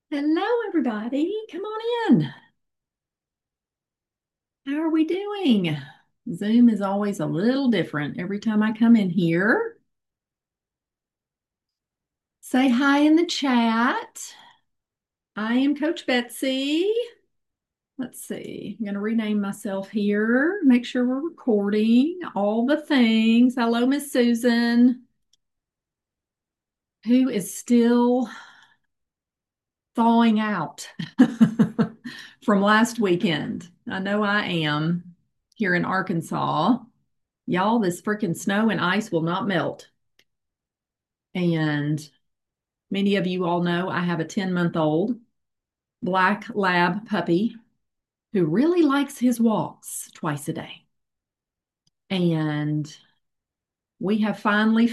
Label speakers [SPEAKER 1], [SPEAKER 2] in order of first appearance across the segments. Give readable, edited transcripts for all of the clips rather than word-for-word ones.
[SPEAKER 1] Hello, everybody. Come on in. How are we doing? Zoom is always a little different every time I come in here. Say hi in the chat. I am Coach Betsy. Let's see. I'm going to rename myself here. Make sure we're recording all the things. Hello, Miss Susan, who is still thawing out from last weekend. I know I am here in Arkansas. Y'all, this freaking snow and ice will not melt. And many of you all know I have a 10-month-old black lab puppy who really likes his walks twice a day. And we have finally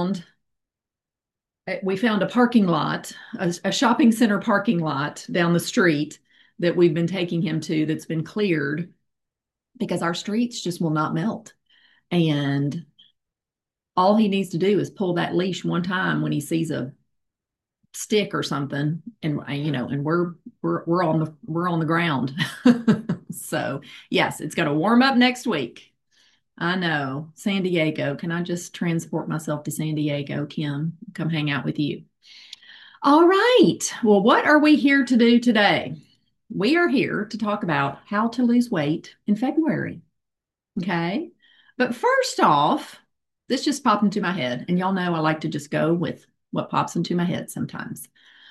[SPEAKER 1] found a parking lot, a shopping center parking lot down the street that we've been taking him to that's been cleared because our streets just will not melt. And all he needs to do is pull that leash one time when he sees a stick or something, and and we're on the ground. So yes, it's going to warm up next week. I know. San Diego. Can I just transport myself to San Diego, Kim? Come hang out with you. All right. Well, what are we here to do today? We are here to talk about how to lose weight in February. Okay. But first off, this just popped into my head, and y'all know I like to just go with what pops into my head sometimes.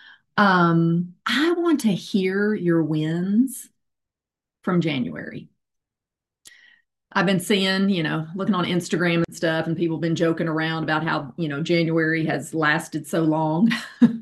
[SPEAKER 1] I want to hear your wins from January. I've been seeing, looking on Instagram and stuff, and people have been joking around about how, January has lasted so long.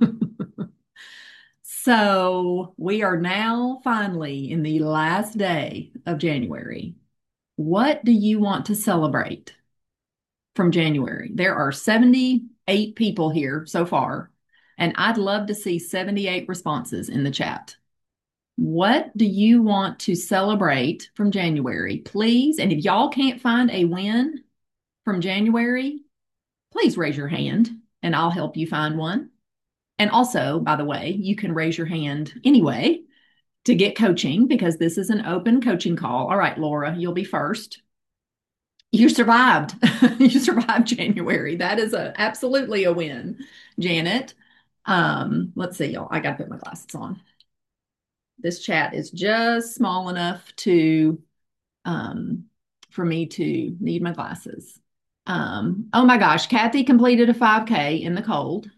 [SPEAKER 1] So we are now finally in the last day of January. What do you want to celebrate from January? There are 78 people here so far, and I'd love to see 78 responses in the chat. What do you want to celebrate from January? Please, and if y'all can't find a win from January, please raise your hand and I'll help you find one. And also, by the way, you can raise your hand anyway to get coaching because this is an open coaching call. All right, Laura, you'll be first. You survived. You survived January. That is absolutely a win, Janet. Let's see, y'all. I got to put my glasses on. This chat is just small enough to um, for me to need my glasses. Oh my gosh, Kathy completed a 5K in the cold,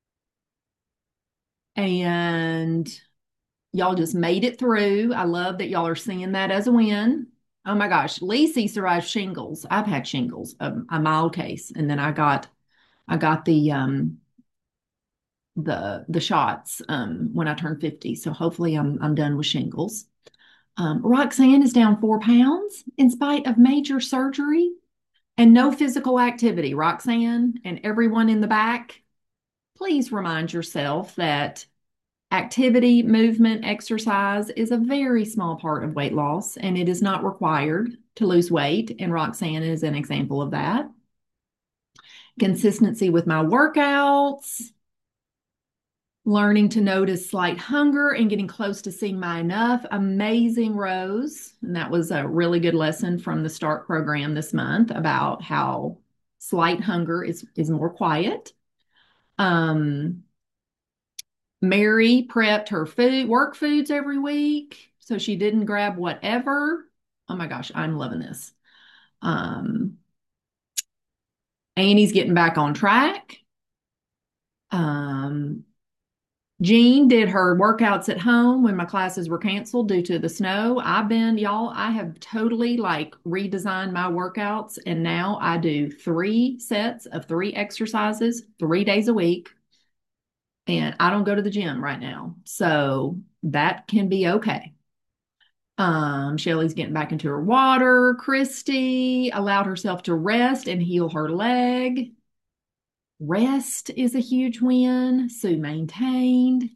[SPEAKER 1] and y'all just made it through. I love that y'all are seeing that as a win. Oh my gosh, Lacey survived shingles. I've had shingles, a mild case, and then I got the shots when I turned 50. So hopefully I'm done with shingles. Roxanne is down 4 pounds in spite of major surgery and no physical activity. Roxanne and everyone in the back, please remind yourself that activity, movement, exercise is a very small part of weight loss, and it is not required to lose weight. And Roxanne is an example of that. Consistency with my workouts, learning to notice slight hunger and getting close to seeing my enough. Amazing, Rose. And that was a really good lesson from the START program this month about how slight hunger is more quiet. Um, Mary prepped her work foods every week, so she didn't grab whatever. Oh my gosh, I'm loving this. Um, Annie's getting back on track. Um, Jean did her workouts at home when my classes were canceled due to the snow. Y'all, I have totally like redesigned my workouts, and now I do 3 sets of 3 exercises 3 days a week. And I don't go to the gym right now. So that can be okay. Shelly's getting back into her water. Christy allowed herself to rest and heal her leg. Rest is a huge win. Sue maintained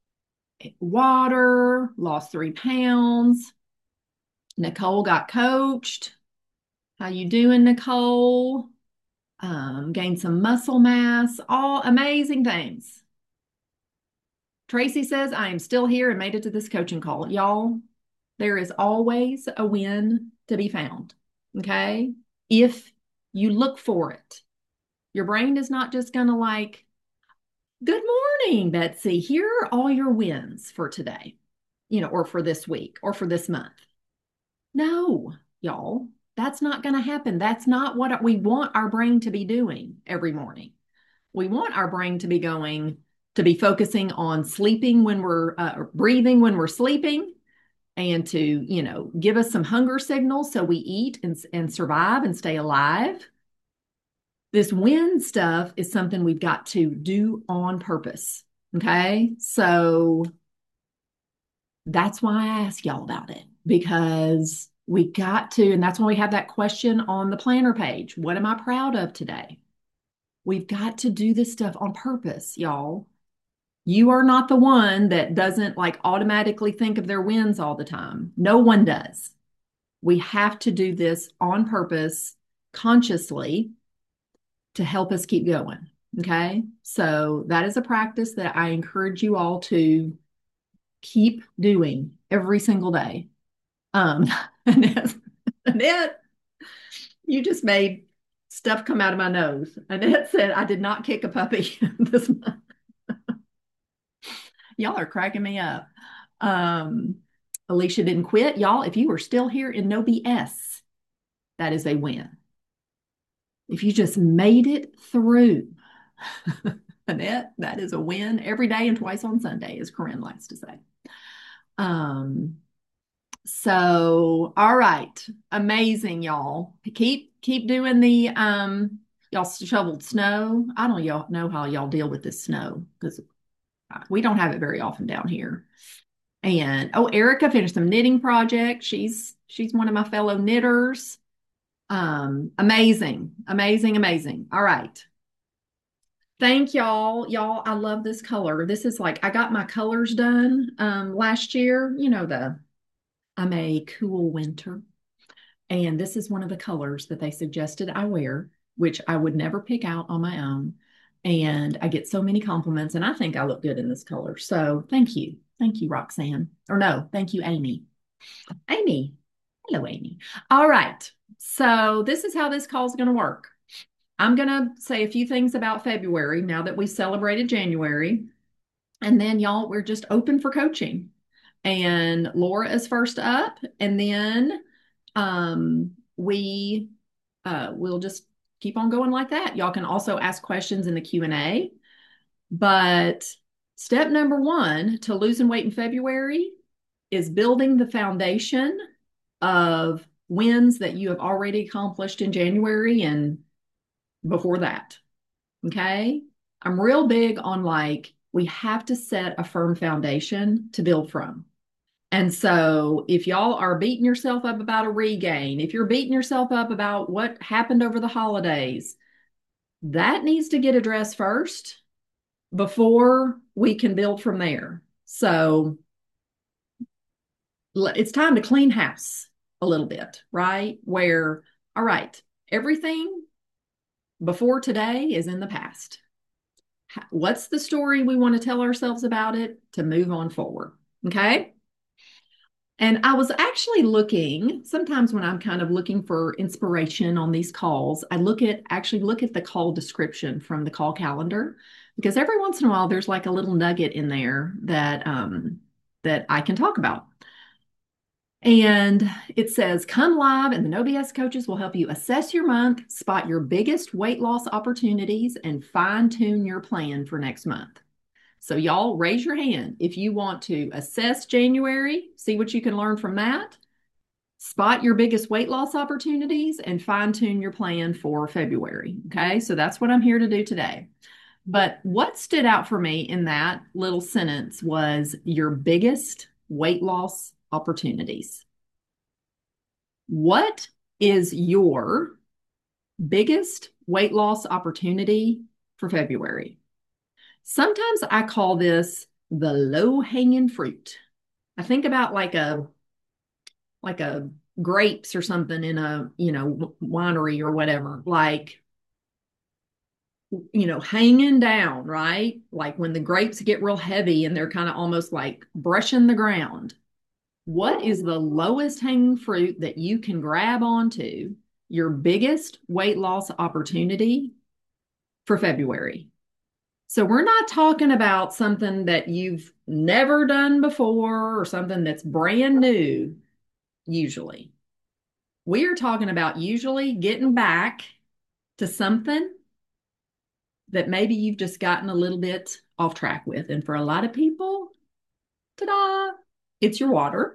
[SPEAKER 1] water, lost 3 pounds. Nicole got coached. How you doing, Nicole? Gained some muscle mass. All amazing things. Tracy says, I am still here and made it to this coaching call. Y'all, there is always a win to be found. Okay. If you look for it, your brain is not just going to like, good morning, Betsy. Here are all your wins for today, or for this week or for this month. No, y'all, that's not going to happen. That's not what we want our brain to be doing every morning. We want our brain to be focusing on sleeping when we're breathing when we're sleeping, and to, give us some hunger signals so we eat and survive and stay alive. This win stuff is something we've got to do on purpose. Okay. So that's why I ask y'all about it, because we got to, and that's why we have that question on the planner page. What am I proud of today? We've got to do this stuff on purpose, y'all. You are not the one that doesn't like automatically think of their wins all the time. No one does. We have to do this on purpose, consciously, to help us keep going. Okay. So that is a practice that I encourage you all to keep doing every single day. Um, Annette, Annette, you just made stuff come out of my nose. Annette said, I did not kick a puppy this month. Y'all are cracking me up. Alicia didn't quit. Y'all, if you are still here in no BS, that is a win. If you just made it through, Annette, that is a win every day and twice on Sunday, as Corinne likes to say. So, all right. Amazing, y'all. Keep doing the y'all shoveled snow. I don't y'all know how y'all deal with this snow, because we don't have it very often down here. And Erica finished some knitting project. She's one of my fellow knitters. Amazing, amazing, amazing. All right. Thank y'all. Y'all, I love this color. This is like, I got my colors done last year. I'm a cool winter. And this is one of the colors that they suggested I wear, which I would never pick out on my own. And I get so many compliments, and I think I look good in this color. So thank you. Thank you, Roxanne. Or no, thank you, Amy. Amy. Hello, Amy. All right. So this is how this call is going to work. I'm going to say a few things about February now that we celebrated January. And then, y'all, we're just open for coaching. And Laura is first up. And then we'll just keep on going like that. Y'all can also ask questions in the Q&A. But step number one to losing weight in February is building the foundation of wins that you have already accomplished in January and before that. Okay. I'm real big on we have to set a firm foundation to build from. And so if y'all are beating yourself up about a regain, if you're beating yourself up about what happened over the holidays, that needs to get addressed first before we can build from there. So it's time to clean house a little bit, right? Where, all right, everything before today is in the past. What's the story we want to tell ourselves about it to move on forward? Okay. And I was actually looking, sometimes when I'm kind of looking for inspiration on these calls, I look at the call description from the call calendar, because every once in a while there's like a little nugget in there that that I can talk about. And it says, come live and the No BS coaches will help you assess your month, spot your biggest weight loss opportunities, and fine tune your plan for next month. So y'all raise your hand if you want to assess January, see what you can learn from that, spot your biggest weight loss opportunities, and fine tune your plan for February. Okay, so that's what I'm here to do today. But what stood out for me in that little sentence was your biggest weight loss opportunities. What is your biggest weight loss opportunity for February? Sometimes I call this the low-hanging fruit. I think about like a grapes or something in a, winery or whatever. Like hanging down, right? Like when the grapes get real heavy and they're kind of almost like brushing the ground. What is the lowest hanging fruit that you can grab onto, your biggest weight loss opportunity for February? So we're not talking about something that you've never done before or something that's brand new, usually. We are talking about usually getting back to something that maybe you've just gotten a little bit off track with. And for a lot of people, ta-da, it's your water.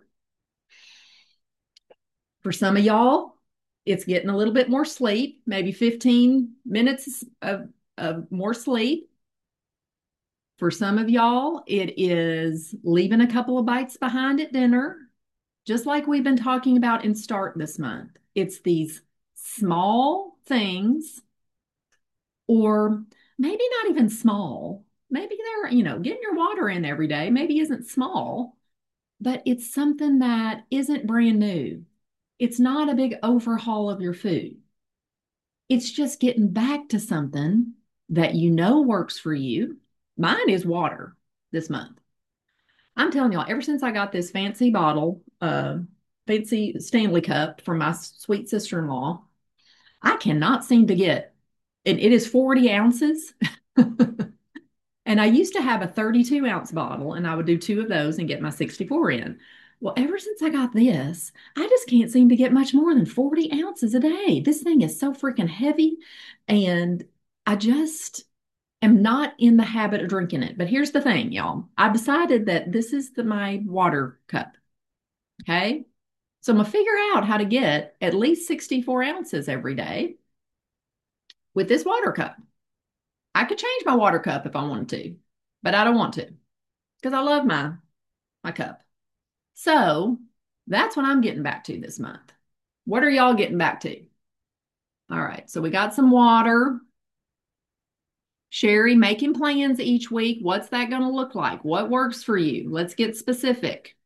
[SPEAKER 1] For some of y'all, it's getting a little bit more sleep, maybe 15 minutes of more sleep. For some of y'all, it is leaving a couple of bites behind at dinner, just like we've been talking about in Start this month. It's these small things, or maybe not even small. Maybe getting your water in every day maybe isn't small, but it's something that isn't brand new. It's not a big overhaul of your food. It's just getting back to something that you know works for you. Mine is water this month. I'm telling y'all, ever since I got this fancy bottle, fancy Stanley cup from my sweet sister-in-law, I cannot seem to get, and it is 40 ounces. And I used to have a 32-ounce bottle, and I would do two of those and get my 64 in. Well, ever since I got this, I just can't seem to get much more than 40 ounces a day. This thing is so freaking heavy, and I just am not in the habit of drinking it. But here's the thing, y'all. I've decided that this is my water cup. Okay. So I'm gonna figure out how to get at least 64 ounces every day with this water cup. I could change my water cup if I wanted to, but I don't want to because I love my cup. So that's what I'm getting back to this month. What are y'all getting back to? All right. So we got some water. Sherry, making plans each week. What's that going to look like? What works for you? Let's get specific.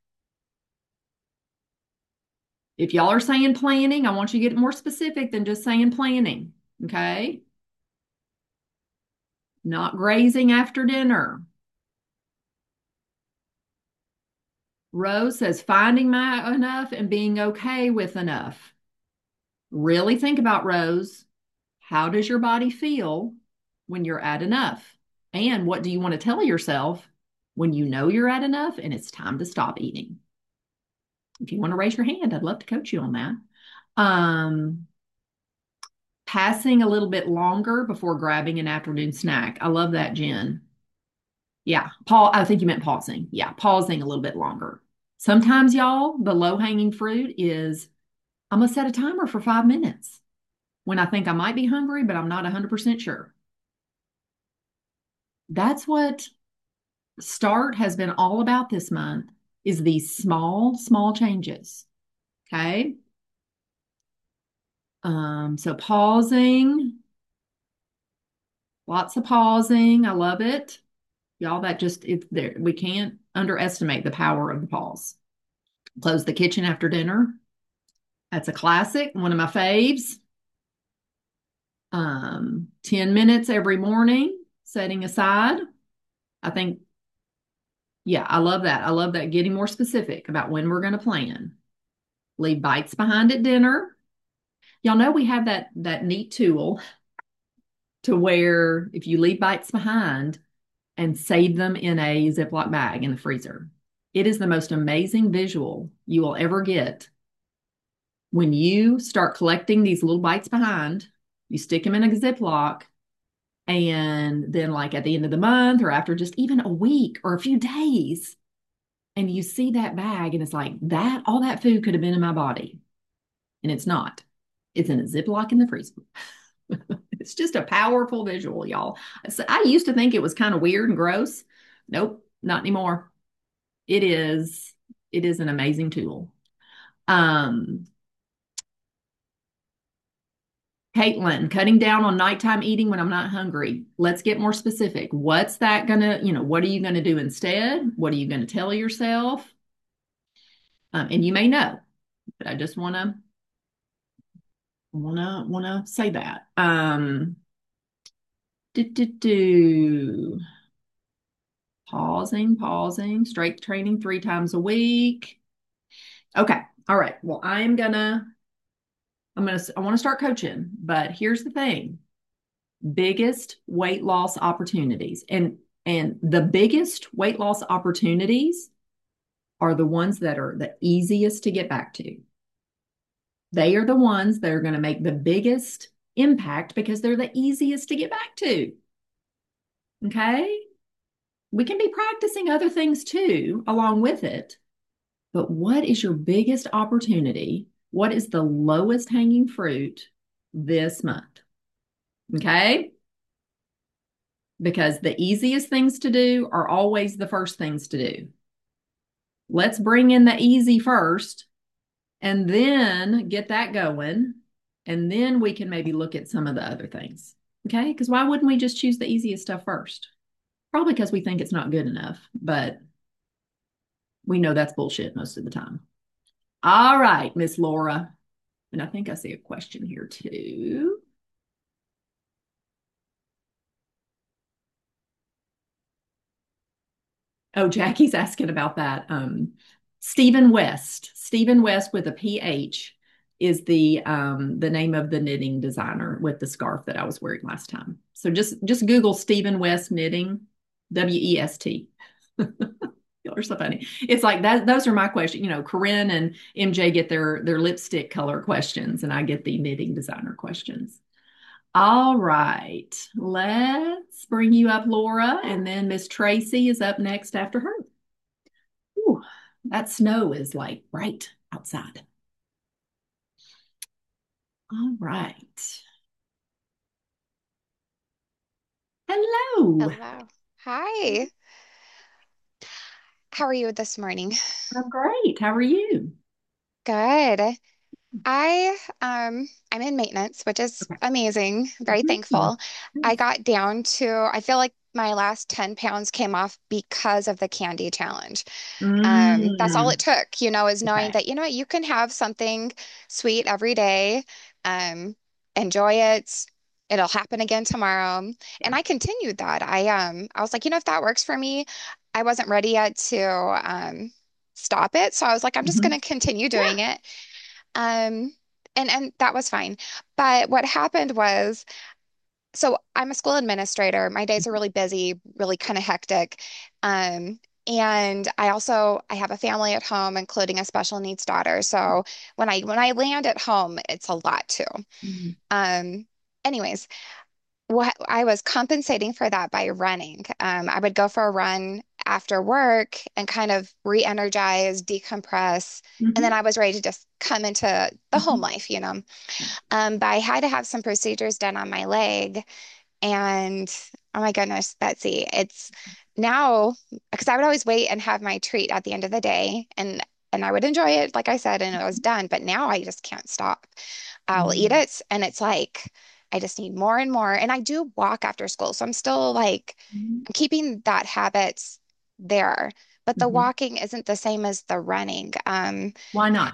[SPEAKER 1] If y'all are saying planning, I want you to get more specific than just saying planning. Okay. Not grazing after dinner. Rose says finding my enough and being okay with enough. Really think about, Rose, how does your body feel when you're at enough? And what do you want to tell yourself when you know you're at enough and it's time to stop eating? If you want to raise your hand, I'd love to coach you on that. Um, Passing a little bit longer before grabbing an afternoon snack. I love that, Jen. Yeah, Paul, I think you meant pausing. Yeah, pausing a little bit longer. Sometimes, y'all, the low-hanging fruit is I'm gonna set a timer for 5 minutes when I think I might be hungry, but I'm not 100% sure. That's what Start has been all about this month is these small, small changes. Okay. So pausing, lots of pausing. I love it. Y'all, that just it's there. We can't underestimate the power of the pause. Close the kitchen after dinner. That's a classic, one of my faves. 10 minutes every morning, setting aside. I think, yeah, I love that. I love that. Getting more specific about when we're going to plan. Leave bites behind at dinner. Y'all know we have that neat tool to where if you leave bites behind and save them in a Ziploc bag in the freezer, it is the most amazing visual you will ever get when you start collecting these little bites behind. You stick them in a Ziploc, and then, like at the end of the month or after just even a week or a few days, and you see that bag, and it's like that, all that food could have been in my body, and it's not. It's in a Ziploc in the freezer. It's just a powerful visual, y'all. So I used to think it was kind of weird and gross. Nope, not anymore. It is, it is an amazing tool. Um, Caitlin, cutting down on nighttime eating when I'm not hungry. Let's get more specific. What's that gonna, what are you gonna do instead? What are you gonna tell yourself? And you may know, but I just wanna say that. Do. Pausing. Strength training 3 times a week. Okay. All right. Well, I want to start coaching, but here's the thing. Biggest weight loss opportunities. And the biggest weight loss opportunities are the ones that are the easiest to get back to. They are the ones that are going to make the biggest impact because they're the easiest to get back to. Okay? We can be practicing other things too along with it. But what is your biggest opportunity? What is the lowest hanging fruit this month? Okay? Because the easiest things to do are always the first things to do. Let's bring in the easy first and then get that going. And then we can maybe look at some of the other things. Okay? Because why wouldn't we just choose the easiest stuff first? Probably because we think it's not good enough, but we know that's bullshit most of the time. All right, Miss Laura. And I think I see a question here too. Oh, Jackie's asking about that. Stephen West. Stephen West with a PH is the name of the knitting designer with the scarf that I was wearing last time. So just Google Stephen West knitting, WEST. Y'all are so funny. It's like that. Those are my questions. You know, Corinne and MJ get their lipstick color questions, and I get the knitting designer questions. All right, let's bring you up, Laura, and then Miss Tracy is up next after her. Ooh, that snow is like bright outside. All right. Hello.
[SPEAKER 2] Hello. Hi. How are you this morning?
[SPEAKER 1] I'm great. How are you?
[SPEAKER 2] Good. I'm in maintenance, which is
[SPEAKER 1] Okay.
[SPEAKER 2] amazing. Very
[SPEAKER 1] Mhm.
[SPEAKER 2] thankful. I got down to I feel like my last 10 pounds came off because of the candy challenge. That's all it
[SPEAKER 1] Mm,
[SPEAKER 2] took, is knowing
[SPEAKER 1] okay.
[SPEAKER 2] that, you can have something sweet every day. Um, Enjoy it. It'll happen again tomorrow.
[SPEAKER 1] Yeah.
[SPEAKER 2] And I continued that. I was like, if that works for me, I wasn't ready yet to stop it. So I was like, I'm just
[SPEAKER 1] Mhm.
[SPEAKER 2] gonna continue
[SPEAKER 1] Yeah.
[SPEAKER 2] doing it. Um, and that was fine. But what happened was, so I'm a school administrator. My days are really busy, really kind of hectic. Um, and I have a family at home, including a special needs daughter. So when I land at home, it's a lot too.
[SPEAKER 1] Mhm.
[SPEAKER 2] Um, Anyways, what I was compensating for that by running. I would go for a run after work and kind of re-energize, decompress, and then
[SPEAKER 1] Mhm.
[SPEAKER 2] I was ready to just come into the home
[SPEAKER 1] Mhm.
[SPEAKER 2] life. But I had to have some procedures done on my leg, and oh my goodness, Betsy, it's now because I would always wait and have my treat at the end of the day, and I would enjoy it, like I said, and it was done. But now I just can't stop. I'll eat
[SPEAKER 1] Mhm.
[SPEAKER 2] it, and it's like I just need more and more. And I do walk after school, so I'm still like
[SPEAKER 1] Mhm.
[SPEAKER 2] I'm keeping that habit there. But the
[SPEAKER 1] Mhm.
[SPEAKER 2] walking isn't the same as the running.
[SPEAKER 1] Why not?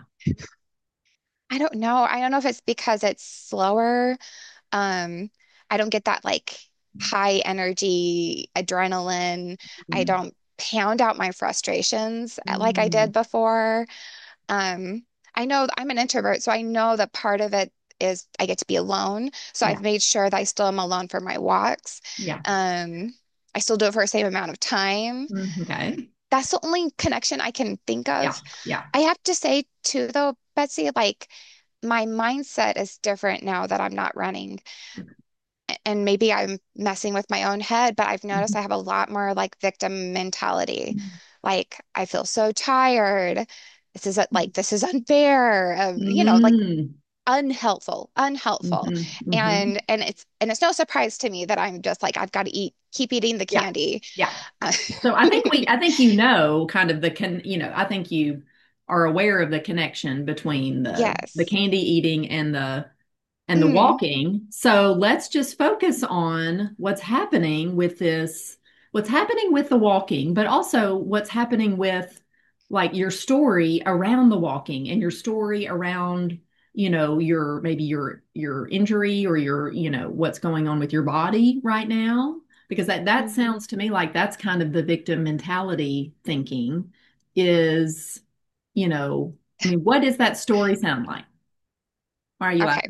[SPEAKER 2] I don't know. I don't know if it's because it's slower. Um, I don't get that like high energy adrenaline. I
[SPEAKER 1] Mhm.
[SPEAKER 2] don't pound out my frustrations like I did
[SPEAKER 1] Mhm.
[SPEAKER 2] before. Um, I know I'm an introvert, so I know that part of it is I get to be alone. So I've
[SPEAKER 1] Yeah.
[SPEAKER 2] made sure that I still am alone for my walks.
[SPEAKER 1] Yeah.
[SPEAKER 2] Um, I still do it for the same amount of time.
[SPEAKER 1] Okay.
[SPEAKER 2] That's the only connection I can think
[SPEAKER 1] Yeah.
[SPEAKER 2] of.
[SPEAKER 1] Yeah.
[SPEAKER 2] I have to say too, though, Betsy, like my mindset is different now that I'm not running. And maybe I'm messing with my own head, but I've noticed
[SPEAKER 1] Mhm.
[SPEAKER 2] I have a lot more like victim mentality. Like I feel so tired. This is unfair. Like
[SPEAKER 1] Mhm.
[SPEAKER 2] unhelpful.
[SPEAKER 1] Mhm. Mhm.
[SPEAKER 2] And it's no surprise to me that I'm just like I've got to keep eating the
[SPEAKER 1] Yeah.
[SPEAKER 2] candy.
[SPEAKER 1] Yeah.
[SPEAKER 2] Uh,
[SPEAKER 1] So I think you know kind of I think you are aware of the connection between the
[SPEAKER 2] yes.
[SPEAKER 1] candy eating and the
[SPEAKER 2] Mm,
[SPEAKER 1] walking. So let's just focus on what's happening with the walking, but also what's happening with like your story around the walking and your story around your maybe your injury or what's going on with your body right now, because that
[SPEAKER 2] Hmm.
[SPEAKER 1] sounds to me like that's kind of the victim mentality thinking is, I mean, what does that story sound like? Why are you
[SPEAKER 2] Okay.
[SPEAKER 1] laughing?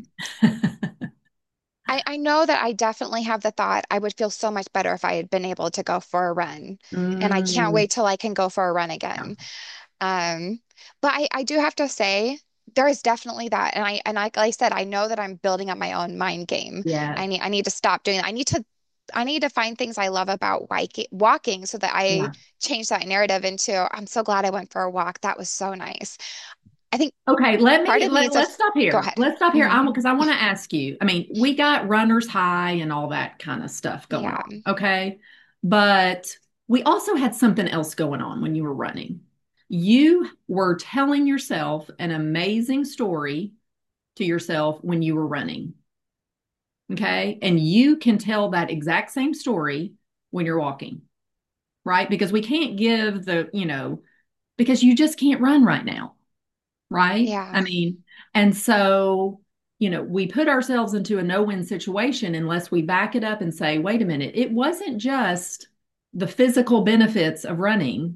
[SPEAKER 2] I know that I definitely have the thought I would feel so much better if I had been able to go for a run. And I can't
[SPEAKER 1] Mm,
[SPEAKER 2] wait till I can go for a run
[SPEAKER 1] yeah.
[SPEAKER 2] again. Um, but I do have to say there is definitely that. Like I said, I know that I'm building up my own mind game.
[SPEAKER 1] Yeah.
[SPEAKER 2] I need to stop doing that. I need to find things I love about walking so that I
[SPEAKER 1] Yeah.
[SPEAKER 2] change that narrative into I'm so glad I went for a walk. That was so nice. I think
[SPEAKER 1] Okay,
[SPEAKER 2] part of me is a
[SPEAKER 1] let's stop
[SPEAKER 2] go
[SPEAKER 1] here.
[SPEAKER 2] ahead.
[SPEAKER 1] Let's stop here.
[SPEAKER 2] Hmm.
[SPEAKER 1] Because I want to ask you. I mean, we got runner's high and all that kind of stuff going
[SPEAKER 2] Yeah.
[SPEAKER 1] on. Okay. But we also had something else going on when you were running. You were telling yourself an amazing story to yourself when you were running. Okay. And you can tell that exact same story when you're walking, right? Because we can't give because you just can't run right now. Right?
[SPEAKER 2] Yeah.
[SPEAKER 1] I mean, and so, we put ourselves into a no-win situation unless we back it up and say, wait a minute, it wasn't just the physical benefits of running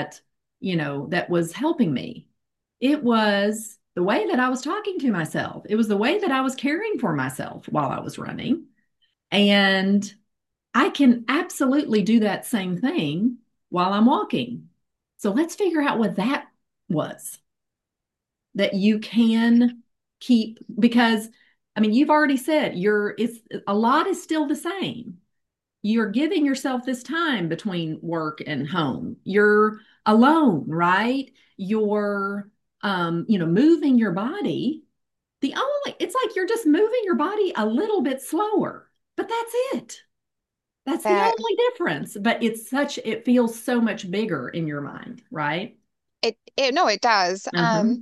[SPEAKER 1] that was helping me. It was the way that I was talking to myself. It was the way that I was caring for myself while I was running. And I can absolutely do that same thing while I'm walking. So let's figure out what that was that you can keep, because I mean you've already said it's a lot is still the same. You're giving yourself this time between work and home. You're alone, right? You're moving your body. It's like you're just moving your body a little bit slower, but that's it. That's the
[SPEAKER 2] That
[SPEAKER 1] only difference, but it feels so much bigger in your mind, right?
[SPEAKER 2] it no, it does.
[SPEAKER 1] Uh-huh.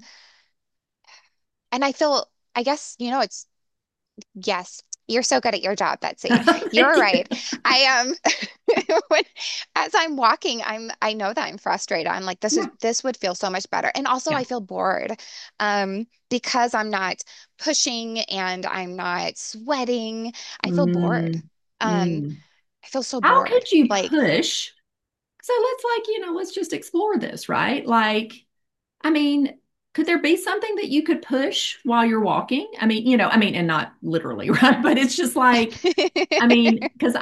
[SPEAKER 2] And I feel I guess, it's yes, you're so good at your job, Betsy.
[SPEAKER 1] Thank
[SPEAKER 2] You're right.
[SPEAKER 1] you.
[SPEAKER 2] I when as I'm walking, I know that I'm frustrated. I'm like,
[SPEAKER 1] Yeah.
[SPEAKER 2] this would feel so much better. And also
[SPEAKER 1] Yeah.
[SPEAKER 2] I feel bored. Because I'm not pushing and I'm not sweating. I feel bored.
[SPEAKER 1] Mm,
[SPEAKER 2] Um,
[SPEAKER 1] mm.
[SPEAKER 2] I feel so
[SPEAKER 1] How
[SPEAKER 2] bored.
[SPEAKER 1] could you
[SPEAKER 2] Like,
[SPEAKER 1] push? So let's just explore this, right? Like, I mean, could there be something that you could push while you're walking? And not literally, right? But it's just like, I mean, because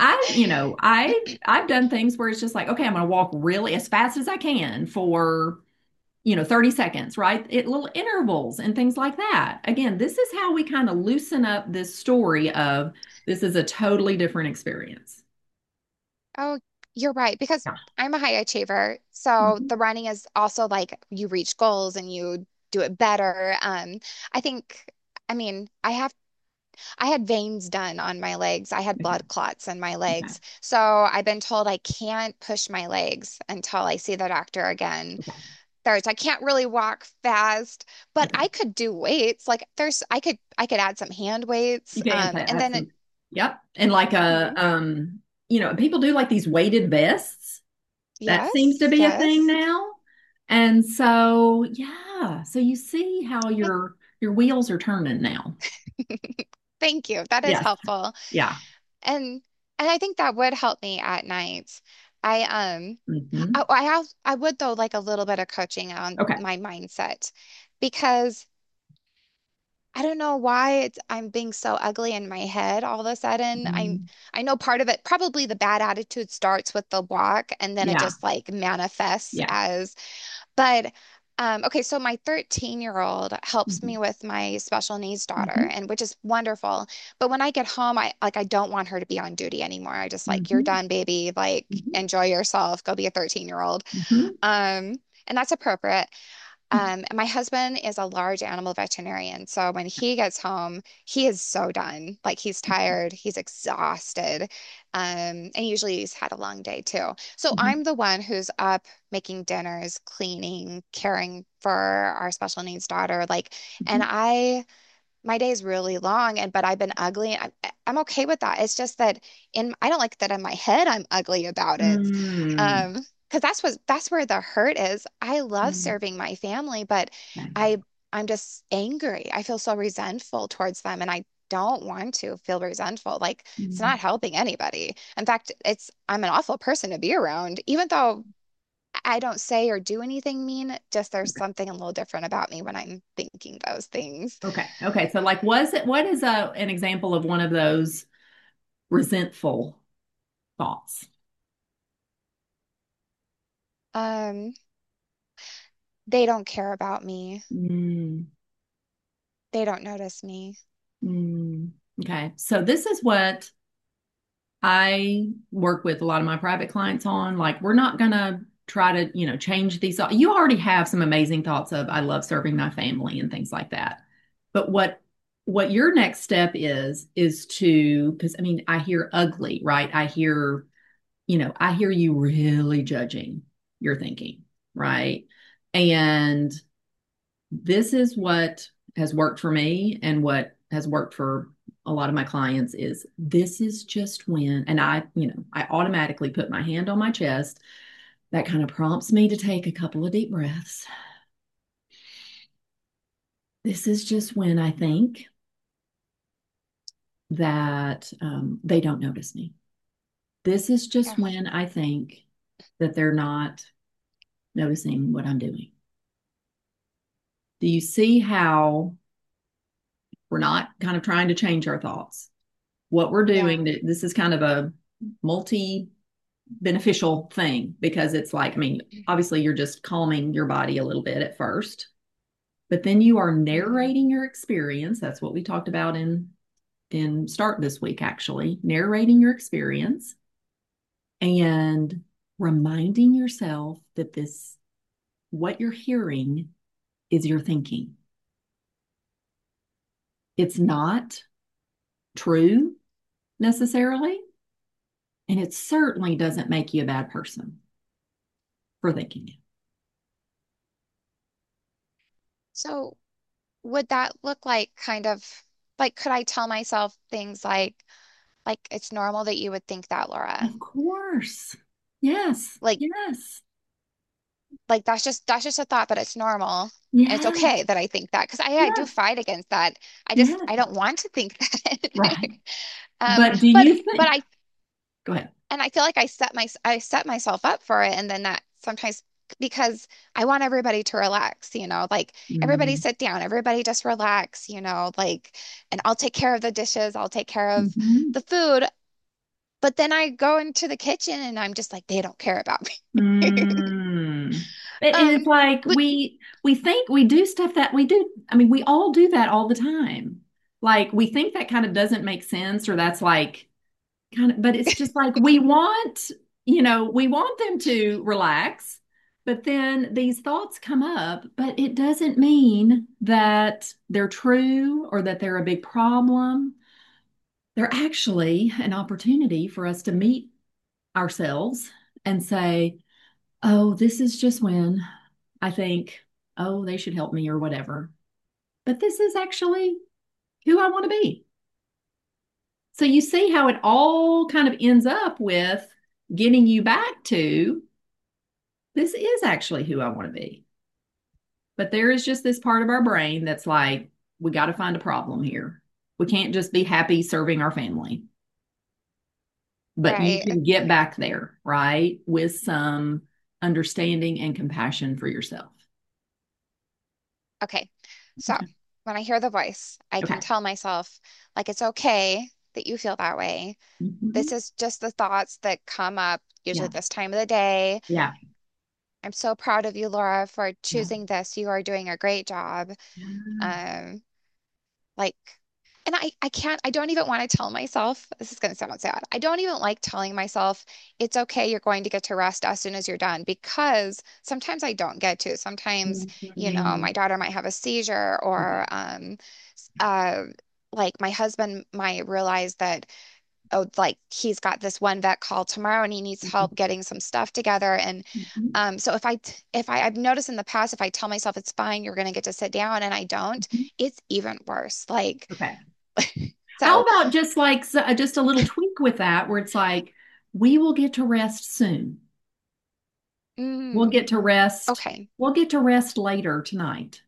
[SPEAKER 1] I've done things where it's just like, okay, I'm going to walk really as fast as I can for 30 seconds, right? Little intervals and things like that. Again, this is how we kind of loosen up this story of this is a totally different experience.
[SPEAKER 2] oh, you're right, because
[SPEAKER 1] Yeah.
[SPEAKER 2] I'm a high achiever. So
[SPEAKER 1] Mhm.
[SPEAKER 2] the running is also like you reach goals and you do it better. I think, I mean, I had veins done on my legs. I had
[SPEAKER 1] Okay.
[SPEAKER 2] blood clots in my
[SPEAKER 1] Okay.
[SPEAKER 2] legs. So I've been told I can't push my legs until I see the doctor again.
[SPEAKER 1] Okay.
[SPEAKER 2] I can't really walk fast, but
[SPEAKER 1] Okay.
[SPEAKER 2] I could do weights. Like I could add some hand weights.
[SPEAKER 1] You can
[SPEAKER 2] And
[SPEAKER 1] add
[SPEAKER 2] then
[SPEAKER 1] some, yep. And like
[SPEAKER 2] mhm.
[SPEAKER 1] people do like these weighted vests. That seems to
[SPEAKER 2] Yes,
[SPEAKER 1] be a thing
[SPEAKER 2] yes.
[SPEAKER 1] now. And so, yeah. So you see how
[SPEAKER 2] I-
[SPEAKER 1] your wheels are turning now.
[SPEAKER 2] Thank you. That is
[SPEAKER 1] Yes.
[SPEAKER 2] helpful.
[SPEAKER 1] Yeah.
[SPEAKER 2] And I think that would help me at night. I
[SPEAKER 1] Hmm.
[SPEAKER 2] I would though like a little bit of coaching on
[SPEAKER 1] Okay.
[SPEAKER 2] my mindset because I don't know why I'm being so ugly in my head all of a sudden.
[SPEAKER 1] Mm,
[SPEAKER 2] I know part of it probably the bad attitude starts with the walk and then it
[SPEAKER 1] yeah.
[SPEAKER 2] just like manifests
[SPEAKER 1] Yeah.
[SPEAKER 2] as but okay, so my 13-year-old helps
[SPEAKER 1] Hmm.
[SPEAKER 2] me with my special needs daughter,
[SPEAKER 1] Hmm.
[SPEAKER 2] and which is wonderful. But when I get home, I don't want her to be on duty anymore. I just like, you're
[SPEAKER 1] Hmm.
[SPEAKER 2] done, baby. Like,
[SPEAKER 1] Hmm.
[SPEAKER 2] enjoy yourself. Go be a 13-year-old.
[SPEAKER 1] Hmm.
[SPEAKER 2] And that's appropriate. And my husband is a large animal veterinarian. So when he gets home, he is so done. Like he's tired, he's exhausted. And usually he's had a long day too. So
[SPEAKER 1] Hmm.
[SPEAKER 2] I'm the one who's up making dinners, cleaning, caring for our special needs daughter. Like, and
[SPEAKER 1] Hmm.
[SPEAKER 2] my day is really long and but I've been ugly. I'm okay with that. It's just that I don't like that in my head I'm ugly about it.
[SPEAKER 1] Mm.
[SPEAKER 2] Um, because that's where the hurt is. I love
[SPEAKER 1] Mm.
[SPEAKER 2] serving my family, but
[SPEAKER 1] Okay.
[SPEAKER 2] I I'm just angry. I feel so resentful towards them, and I don't want to feel resentful. Like it's
[SPEAKER 1] Mm.
[SPEAKER 2] not helping anybody. In fact, I'm an awful person to be around, even though I don't say or do anything mean, just there's something a little different about me when I'm thinking those things.
[SPEAKER 1] Okay. Okay. So like what is an example of one of those resentful thoughts?
[SPEAKER 2] Um, they don't care about me.
[SPEAKER 1] Mm,
[SPEAKER 2] They don't notice me.
[SPEAKER 1] mm. Okay. So this is what I work with a lot of my private clients on. Like, we're not gonna try to, change these. You already have some amazing thoughts of I love serving my family and things like that. But what your next step is to, because I mean, I hear ugly, right? I hear you really judging your thinking, right? And this is what has worked for me and what has worked for a lot of my clients is this is just when, and I automatically put my hand on my chest. That kind of prompts me to take a couple of deep breaths. This is just when I think that they don't notice me. This is just
[SPEAKER 2] Yeah.
[SPEAKER 1] when I think that they're not noticing what I'm doing. Do you see how we're not kind of trying to change our thoughts? What we're
[SPEAKER 2] Yeah.
[SPEAKER 1] doing, this is kind of a multi beneficial thing because it's like, I mean, obviously you're just calming your body a little bit at first, but then you are
[SPEAKER 2] Hmm.
[SPEAKER 1] narrating your experience. That's what we talked about in start this week, actually, narrating your experience and reminding yourself that this what you're hearing is your thinking. It's not true necessarily, and it certainly doesn't make you a bad person for thinking it.
[SPEAKER 2] So would that look like kind of like could I tell myself things like it's normal that you would think that, Laura?
[SPEAKER 1] Of course. Yes.
[SPEAKER 2] Like
[SPEAKER 1] Yes.
[SPEAKER 2] that's just a thought, but it's normal. And it's
[SPEAKER 1] Yes.
[SPEAKER 2] okay that I think that because I do
[SPEAKER 1] Yes.
[SPEAKER 2] fight against that.
[SPEAKER 1] Yes.
[SPEAKER 2] I don't want to think that.
[SPEAKER 1] Right.
[SPEAKER 2] Um,
[SPEAKER 1] But do
[SPEAKER 2] but
[SPEAKER 1] you
[SPEAKER 2] but
[SPEAKER 1] think,
[SPEAKER 2] I
[SPEAKER 1] go ahead.
[SPEAKER 2] and I feel like I set myself up for it, and then that sometimes because I want everybody to relax, like everybody
[SPEAKER 1] Mm-hmm.
[SPEAKER 2] sit down, everybody just relax, like, and I'll take care of the dishes, I'll take care of
[SPEAKER 1] Mm-hmm.
[SPEAKER 2] the food. But then I go into the kitchen and I'm just like, they don't care about me.
[SPEAKER 1] Mm. And it's
[SPEAKER 2] Um,
[SPEAKER 1] like
[SPEAKER 2] but
[SPEAKER 1] we think we do stuff that we do. I mean, we all do that all the time. Like we think that kind of doesn't make sense, or that's like kind of, but it's just like we want them to relax, but then these thoughts come up, but it doesn't mean that they're true or that they're a big problem. They're actually an opportunity for us to meet ourselves and say, oh, this is just when I think, oh, they should help me or whatever. But this is actually who I want to be. So you see how it all kind of ends up with getting you back to this is actually who I want to be. But there is just this part of our brain that's like, we got to find a problem here. We can't just be happy serving our family. But you
[SPEAKER 2] right.
[SPEAKER 1] can get back there, right? With some understanding and compassion for yourself.
[SPEAKER 2] Okay. So when I hear the voice, I can
[SPEAKER 1] Okay.
[SPEAKER 2] tell myself, like, it's okay that you feel that way. This
[SPEAKER 1] Mhm.
[SPEAKER 2] is just the thoughts that come up usually
[SPEAKER 1] Yeah.
[SPEAKER 2] this time of the day.
[SPEAKER 1] Yeah.
[SPEAKER 2] I'm so proud of you, Laura, for
[SPEAKER 1] Yeah.
[SPEAKER 2] choosing this. You are doing a great job.
[SPEAKER 1] Yeah.
[SPEAKER 2] Um, like, and I don't even want to tell myself, this is going to sound sad. I don't even like telling myself it's okay, you're going to get to rest as soon as you're done because sometimes I don't get to. Sometimes,
[SPEAKER 1] Mhm.
[SPEAKER 2] my daughter might have a seizure or,
[SPEAKER 1] Okay.
[SPEAKER 2] uh, like my husband might realize that oh, like he's got this one vet call tomorrow and he needs help getting some stuff together. And
[SPEAKER 1] Mhm.
[SPEAKER 2] so I've noticed in the past, if I tell myself it's fine, you're going to get to sit down and I don't,
[SPEAKER 1] Mhm.
[SPEAKER 2] it's even worse. Like,
[SPEAKER 1] Okay. How
[SPEAKER 2] so,
[SPEAKER 1] about just like just a little tweak with that where it's like, we will get to rest soon. We'll
[SPEAKER 2] mm,
[SPEAKER 1] get to rest.
[SPEAKER 2] okay.
[SPEAKER 1] We'll get to rest later tonight.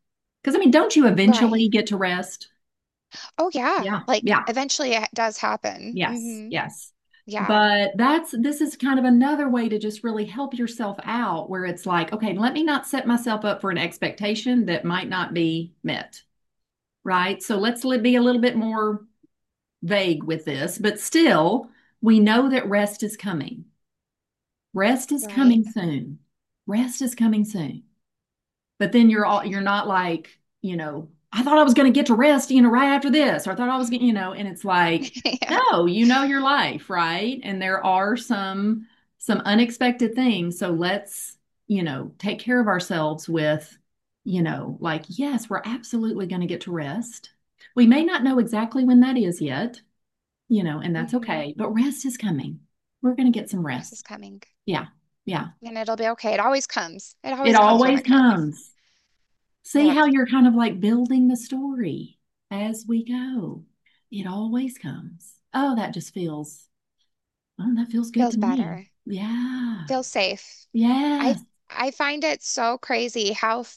[SPEAKER 1] Because I mean, don't you eventually
[SPEAKER 2] Right.
[SPEAKER 1] get to rest?
[SPEAKER 2] Oh yeah.
[SPEAKER 1] Yeah,
[SPEAKER 2] Like
[SPEAKER 1] yeah,
[SPEAKER 2] eventually it does happen.
[SPEAKER 1] yes, yes.
[SPEAKER 2] Yeah.
[SPEAKER 1] But this is kind of another way to just really help yourself out where it's like, okay, let me not set myself up for an expectation that might not be met, right? So be a little bit more vague with this, but still, we know that rest is coming. Rest is
[SPEAKER 2] Right.
[SPEAKER 1] coming soon. Rest is coming soon. But then you're not like, I thought I was going to get to rest, right after this, or I thought I was going, and it's like,
[SPEAKER 2] Yeah.
[SPEAKER 1] no, you know your life, right? And there are some unexpected things. So let's, take care of ourselves with, like, yes, we're absolutely going to get to rest. We may not know exactly when that is yet, and that's
[SPEAKER 2] hmm
[SPEAKER 1] okay, but rest is coming. We're going to get some
[SPEAKER 2] Rest is
[SPEAKER 1] rest.
[SPEAKER 2] coming.
[SPEAKER 1] Yeah. Yeah.
[SPEAKER 2] And it'll be okay. It always comes. It
[SPEAKER 1] It
[SPEAKER 2] always comes when
[SPEAKER 1] always
[SPEAKER 2] it comes.
[SPEAKER 1] comes. See
[SPEAKER 2] Yep.
[SPEAKER 1] how you're kind of like building the story as we go. It always comes. Oh, that feels good
[SPEAKER 2] Feels
[SPEAKER 1] to me.
[SPEAKER 2] better.
[SPEAKER 1] Yeah.
[SPEAKER 2] Feels safe. I
[SPEAKER 1] Yes.
[SPEAKER 2] I find it so crazy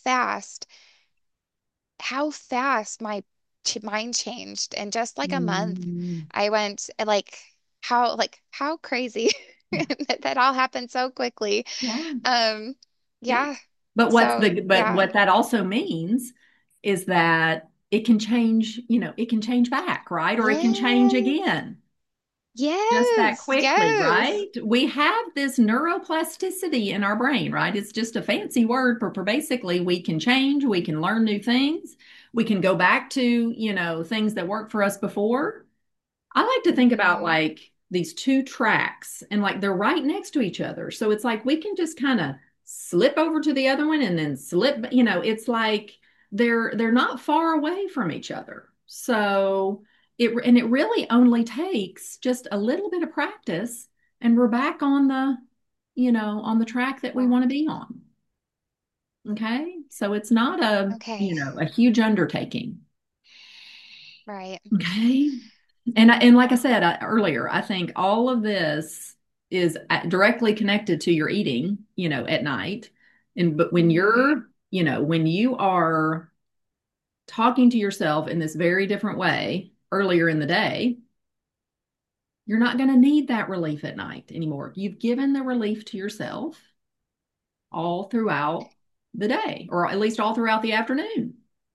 [SPEAKER 2] how fast my mind changed in just like a month.
[SPEAKER 1] Mm,
[SPEAKER 2] I went like how crazy that all happened so quickly.
[SPEAKER 1] yeah.
[SPEAKER 2] Um,
[SPEAKER 1] Yeah.
[SPEAKER 2] yeah.
[SPEAKER 1] But
[SPEAKER 2] So
[SPEAKER 1] but
[SPEAKER 2] yeah.
[SPEAKER 1] what that also means is that it can change, it can change back, right? Or it can change
[SPEAKER 2] Yes.
[SPEAKER 1] again. Just that
[SPEAKER 2] Yes.
[SPEAKER 1] quickly,
[SPEAKER 2] Yes.
[SPEAKER 1] right? We have this neuroplasticity in our brain, right? It's just a fancy word for basically we can change, we can learn new things, we can go back to, things that worked for us before. I like to think about
[SPEAKER 2] hmm
[SPEAKER 1] like these two tracks and like they're right next to each other. So it's like we can just kind of slip over to the other one and then slip, it's like they're not far away from each other. So it really only takes just a little bit of practice and we're back on the track that we
[SPEAKER 2] Wow.
[SPEAKER 1] want to be on. Okay? So it's not
[SPEAKER 2] Okay.
[SPEAKER 1] a huge undertaking.
[SPEAKER 2] Right.
[SPEAKER 1] Okay? And like I said earlier, I think all of this is directly connected to your eating, at night. And but
[SPEAKER 2] hmm
[SPEAKER 1] when you are talking to yourself in this very different way earlier in the day, you're not going to need that relief at night anymore. You've given the relief to yourself all throughout the day, or at least all throughout the afternoon,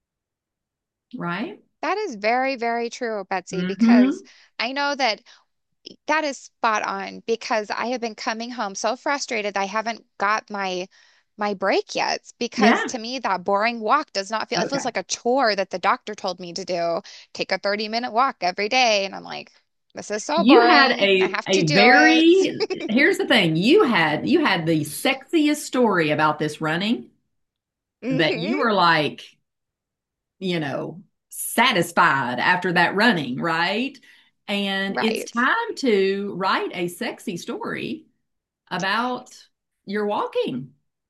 [SPEAKER 1] right?
[SPEAKER 2] That is very, very true, Betsy, because
[SPEAKER 1] Mm-hmm.
[SPEAKER 2] I know that that is spot on because I have been coming home so frustrated I haven't got my break yet because
[SPEAKER 1] Yeah.
[SPEAKER 2] to me that boring walk does not feel it feels
[SPEAKER 1] Okay.
[SPEAKER 2] like a chore that the doctor told me to do. Take a 30-minute walk every day and I'm like, this is so
[SPEAKER 1] You had
[SPEAKER 2] boring. I have to
[SPEAKER 1] a
[SPEAKER 2] do it.
[SPEAKER 1] very, here's the thing, you had the sexiest story about this running that you
[SPEAKER 2] hmm
[SPEAKER 1] were like, you know, satisfied after that running, right? And it's
[SPEAKER 2] Right.
[SPEAKER 1] time to write a sexy story about your walking.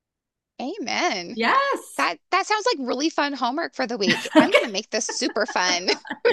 [SPEAKER 2] Amen.
[SPEAKER 1] Yes.
[SPEAKER 2] That sounds like really fun homework for the week. I'm
[SPEAKER 1] Okay.
[SPEAKER 2] gonna make this super fun.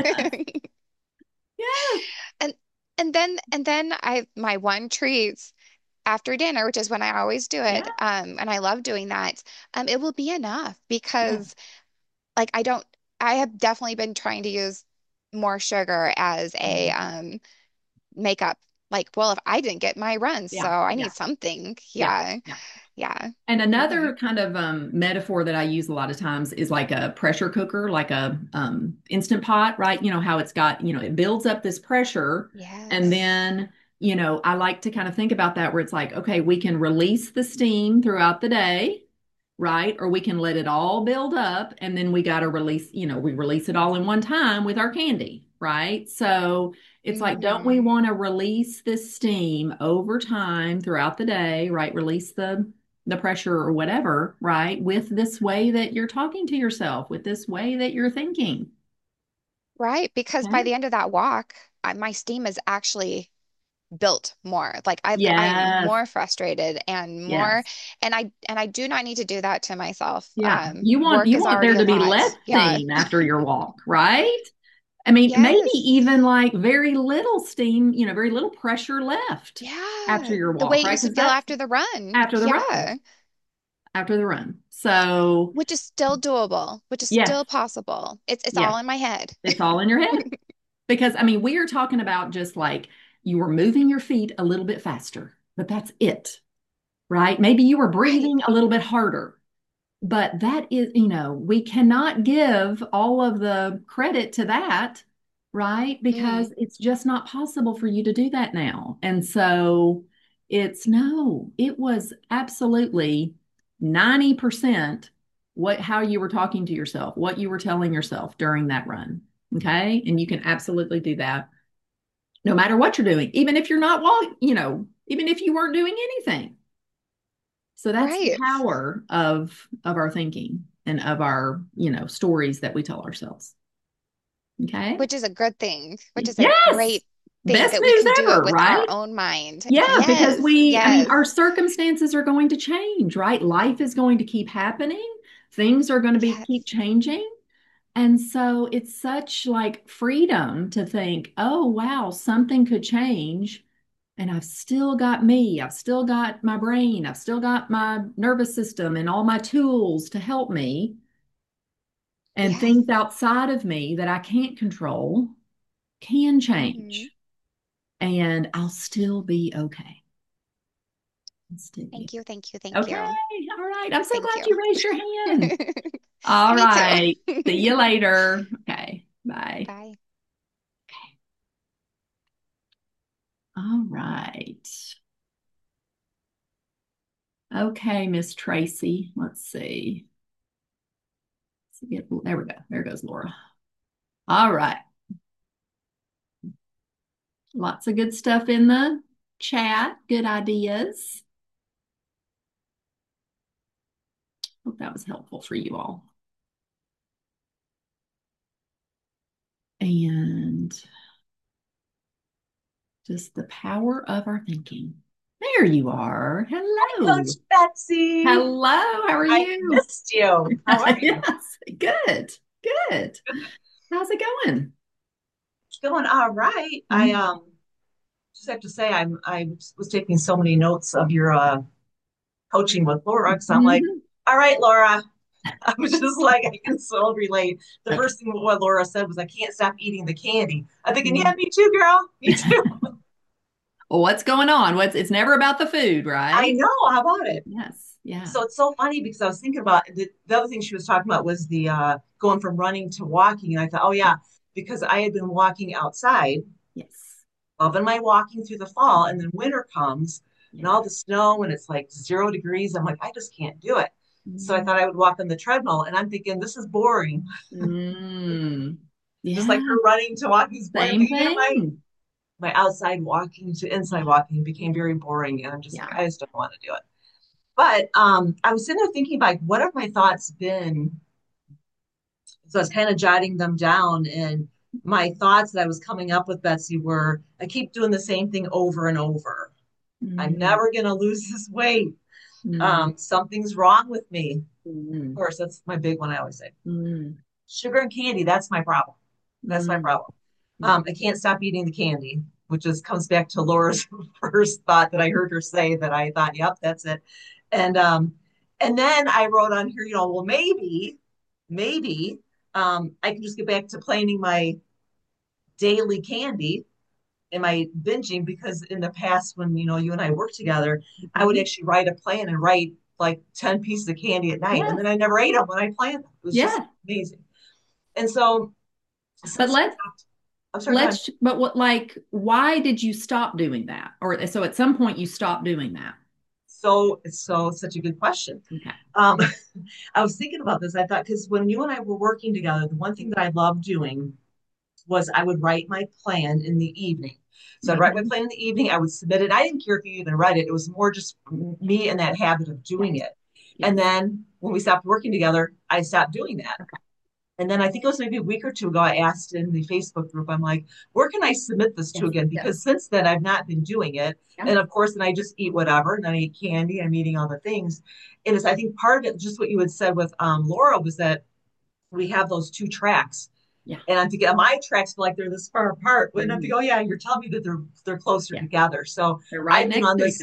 [SPEAKER 1] Yes.
[SPEAKER 2] And and then I my one treat after dinner, which is when I always do
[SPEAKER 1] Yeah.
[SPEAKER 2] it, and I love doing that, it will be enough
[SPEAKER 1] Yeah.
[SPEAKER 2] because like I have definitely been trying to use more sugar as a
[SPEAKER 1] Mhm.
[SPEAKER 2] makeup. Like, well, if I didn't get my runs, so
[SPEAKER 1] Yeah.
[SPEAKER 2] I
[SPEAKER 1] Yeah.
[SPEAKER 2] need something.
[SPEAKER 1] Yeah.
[SPEAKER 2] Yeah.
[SPEAKER 1] Yeah.
[SPEAKER 2] Yeah.
[SPEAKER 1] And
[SPEAKER 2] hmm
[SPEAKER 1] another kind of metaphor that I use a lot of times is like a pressure cooker, like a instant pot, right? You know how it's got, it builds up this pressure, and
[SPEAKER 2] Yes.
[SPEAKER 1] then, I like to kind of think about that where it's like, okay, we can release the steam throughout the day, right? Or we can let it all build up, and then we got to release, we release it all in one time with our candy, right? So it's like, don't we
[SPEAKER 2] hmm
[SPEAKER 1] want to release this steam over time throughout the day, right? Release the pressure or whatever, right? With this way that you're talking to yourself, with this way that you're thinking.
[SPEAKER 2] Right. Because by
[SPEAKER 1] Okay.
[SPEAKER 2] the end of that walk, my steam is actually built more. Like I'm
[SPEAKER 1] Yes.
[SPEAKER 2] more frustrated and more
[SPEAKER 1] Yes.
[SPEAKER 2] and I do not need to do that to myself.
[SPEAKER 1] Yeah. You want
[SPEAKER 2] Work
[SPEAKER 1] you
[SPEAKER 2] is
[SPEAKER 1] want
[SPEAKER 2] already
[SPEAKER 1] there
[SPEAKER 2] a
[SPEAKER 1] to be less
[SPEAKER 2] lot. Yeah.
[SPEAKER 1] steam after your walk, right? I mean, maybe
[SPEAKER 2] Yes.
[SPEAKER 1] even like very little steam, very little pressure left after
[SPEAKER 2] Yeah.
[SPEAKER 1] your
[SPEAKER 2] The way
[SPEAKER 1] walk,
[SPEAKER 2] it
[SPEAKER 1] right?
[SPEAKER 2] used to
[SPEAKER 1] Because
[SPEAKER 2] feel
[SPEAKER 1] that's
[SPEAKER 2] after the run.
[SPEAKER 1] after the run.
[SPEAKER 2] Yeah.
[SPEAKER 1] after the run. So,
[SPEAKER 2] Which is still doable, which is
[SPEAKER 1] yes,
[SPEAKER 2] still possible. It's all
[SPEAKER 1] yes,
[SPEAKER 2] in my head.
[SPEAKER 1] it's all in your head. Because, I mean, we are talking about just like you were moving your feet a little bit faster, but that's it, right? Maybe you were
[SPEAKER 2] Right.
[SPEAKER 1] breathing a little bit harder, but that is, we cannot give all of the credit to that, right?
[SPEAKER 2] Mm,
[SPEAKER 1] Because it's just not possible for you to do that now. And so no, it was absolutely 90% how you were talking to yourself, what you were telling yourself during that run. Okay. And you can absolutely do that no matter what you're doing, even if you're not walking, even if you weren't doing anything. So that's the
[SPEAKER 2] right.
[SPEAKER 1] power of our thinking and of our, stories that we tell ourselves. Okay?
[SPEAKER 2] Which is a good thing, which is a
[SPEAKER 1] Yes.
[SPEAKER 2] great thing
[SPEAKER 1] Best
[SPEAKER 2] that we
[SPEAKER 1] news
[SPEAKER 2] can do it
[SPEAKER 1] ever,
[SPEAKER 2] with our
[SPEAKER 1] right?
[SPEAKER 2] own mind.
[SPEAKER 1] Yeah, because
[SPEAKER 2] Yes,
[SPEAKER 1] I mean,
[SPEAKER 2] yes,
[SPEAKER 1] our circumstances are going to change, right? Life is going to keep happening. Things are going to keep
[SPEAKER 2] yes,
[SPEAKER 1] changing. And so it's such like freedom to think, oh, wow, something could change. And I've still got me. I've still got my brain. I've still got my nervous system and all my tools to help me. And
[SPEAKER 2] yes.
[SPEAKER 1] things outside of me that I can't control can
[SPEAKER 2] Hmm.
[SPEAKER 1] change. And I'll still be okay. I'll still be
[SPEAKER 2] Thank you, thank you, thank
[SPEAKER 1] okay.
[SPEAKER 2] you,
[SPEAKER 1] All right. I'm so
[SPEAKER 2] thank
[SPEAKER 1] glad
[SPEAKER 2] you.
[SPEAKER 1] you raised your hand. All
[SPEAKER 2] Me
[SPEAKER 1] right.
[SPEAKER 2] too.
[SPEAKER 1] See you later. Okay. Bye.
[SPEAKER 2] Bye.
[SPEAKER 1] All right. Okay, Miss Tracy. Let's see. There we go. There goes Laura. All right. Lots of good stuff in the chat. Good ideas. Hope that was helpful for you all. And just the power of our thinking. There you are.
[SPEAKER 3] Coach
[SPEAKER 1] Hello.
[SPEAKER 3] Betsy.
[SPEAKER 1] Hello. How are
[SPEAKER 3] I
[SPEAKER 1] you?
[SPEAKER 3] missed you. How are you?
[SPEAKER 1] Yes. Good. Good. How's it going?
[SPEAKER 3] It's going all right. I
[SPEAKER 1] Mhm.
[SPEAKER 3] just have to say I was taking so many notes of your coaching with Laura because I'm like,
[SPEAKER 1] Mhm.
[SPEAKER 3] all right, Laura. I was just like, I can so relate. The
[SPEAKER 1] Okay.
[SPEAKER 3] first thing what Laura said was, I can't stop eating the candy. I'm thinking, yeah, me too, girl. Me too.
[SPEAKER 1] Well, what's going on? It's never about the food,
[SPEAKER 3] I
[SPEAKER 1] right?
[SPEAKER 3] know. How about it?
[SPEAKER 1] Yes. Yeah.
[SPEAKER 3] So it's so funny because I was thinking about the other thing she was talking about was the going from running to walking. And I thought, oh, yeah, because I had been walking outside
[SPEAKER 1] Yes.
[SPEAKER 3] loving my walking through the fall, and then winter comes and
[SPEAKER 1] Yeah.
[SPEAKER 3] all the snow and it's like 0 degrees. I'm like, I just can't do it. So I
[SPEAKER 1] Mm.
[SPEAKER 3] thought I would walk on the treadmill, and I'm thinking this is boring.
[SPEAKER 1] Mm.
[SPEAKER 3] Just like
[SPEAKER 1] Yeah.
[SPEAKER 3] her running to walking is boring. I'm
[SPEAKER 1] Same
[SPEAKER 3] thinking, yeah,
[SPEAKER 1] thing.
[SPEAKER 3] my outside walking to inside
[SPEAKER 1] Yeah.
[SPEAKER 3] walking became very boring, and I'm just like,
[SPEAKER 1] Yeah.
[SPEAKER 3] I just don't want to do it. But I was sitting there thinking, like, what have my thoughts been? So I was kind of jotting them down, and my thoughts that I was coming up with, Betsy, were I keep doing the same thing over and over. I'm
[SPEAKER 1] Mm.
[SPEAKER 3] never going to lose this weight.
[SPEAKER 1] Mm.
[SPEAKER 3] Something's wrong with me. Of
[SPEAKER 1] Mm.
[SPEAKER 3] course, that's my big one. I always say
[SPEAKER 1] Mm.
[SPEAKER 3] sugar and candy. That's my problem. That's my
[SPEAKER 1] Mm.
[SPEAKER 3] problem.
[SPEAKER 1] Yeah.
[SPEAKER 3] I can't stop eating the candy, which just comes back to Laura's first thought that I heard her say that I thought, yep, that's it. And um, and then I wrote on here, well, maybe I can just get back to planning my daily candy and my binging because in the past when you and I worked together, I would
[SPEAKER 1] Mhm.
[SPEAKER 3] actually write a plan and write like 10 pieces of candy at night, and
[SPEAKER 1] Yes.
[SPEAKER 3] then I never ate them when I planned them. It was just
[SPEAKER 1] Yes.
[SPEAKER 3] amazing. And so
[SPEAKER 1] But
[SPEAKER 3] since I'm sorry, go ahead.
[SPEAKER 1] but why did you stop doing that? Or so at some point you stopped doing that.
[SPEAKER 3] So it's such a good question.
[SPEAKER 1] Okay.
[SPEAKER 3] Um, I was thinking about this. I thought because when you and I were working together, the one thing that I loved doing was I would write my plan in the evening. So I'd write my
[SPEAKER 1] Mhm.
[SPEAKER 3] plan in the evening. I would submit it. I didn't care if you even read it. It was more just me and that habit of doing
[SPEAKER 1] Yes.
[SPEAKER 3] it. And
[SPEAKER 1] Yes.
[SPEAKER 3] then when we stopped working together, I stopped doing that.
[SPEAKER 1] Okay.
[SPEAKER 3] And then I think it was maybe a week or two ago, I asked in the Facebook group, I'm like, where can I submit this to
[SPEAKER 1] Yes.
[SPEAKER 3] again?
[SPEAKER 1] Yes.
[SPEAKER 3] Because since then, I've not been doing it.
[SPEAKER 1] Yeah.
[SPEAKER 3] And of course, then I just eat whatever, and then I eat candy, I'm eating all the things. And it's, I think part of it, just what you had said with Laura, was that we have those two tracks.
[SPEAKER 1] Yeah.
[SPEAKER 3] And I'm thinking, my tracks feel like they're this far apart. And I'm
[SPEAKER 1] Mhm.
[SPEAKER 3] thinking, oh, yeah, you're telling me that they're closer
[SPEAKER 1] Yeah.
[SPEAKER 3] together. So
[SPEAKER 1] They're right
[SPEAKER 3] I've been
[SPEAKER 1] next
[SPEAKER 3] on
[SPEAKER 1] to each
[SPEAKER 3] this
[SPEAKER 1] other.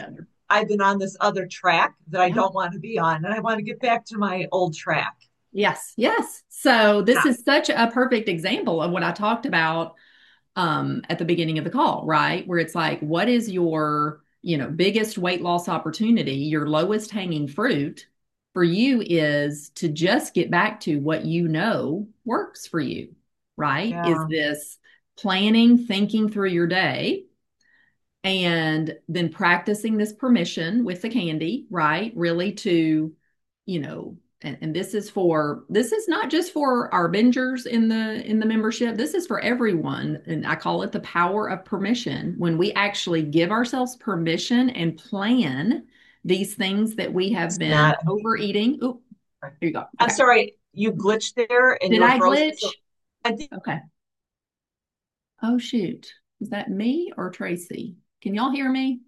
[SPEAKER 3] I've been on this other track that I
[SPEAKER 1] Yeah.
[SPEAKER 3] don't want to be on, and I want to get back to my old track.
[SPEAKER 1] Yes, yes. So this
[SPEAKER 3] Yeah,
[SPEAKER 1] is such a perfect example of what I talked about at the beginning of the call, right? Where it's like, what is your, biggest weight loss opportunity, your lowest hanging fruit for you is to just get back to what you know works for you, right? Is
[SPEAKER 3] yeah,
[SPEAKER 1] this planning, thinking through your day, and then practicing this permission with the candy, right? Really to, and this is not just for our bingers in the membership. This is for everyone. And I call it the power of permission. When we actually give ourselves permission and plan these things that we have
[SPEAKER 3] it's
[SPEAKER 1] been
[SPEAKER 3] not.
[SPEAKER 1] overeating. Oh, here you go.
[SPEAKER 3] I'm
[SPEAKER 1] Okay.
[SPEAKER 3] sorry, you glitched there and you
[SPEAKER 1] Did
[SPEAKER 3] were
[SPEAKER 1] I
[SPEAKER 3] frozen. So
[SPEAKER 1] glitch?
[SPEAKER 3] I think
[SPEAKER 1] Okay. Oh, shoot. Is that me or Tracy? Can y'all hear me?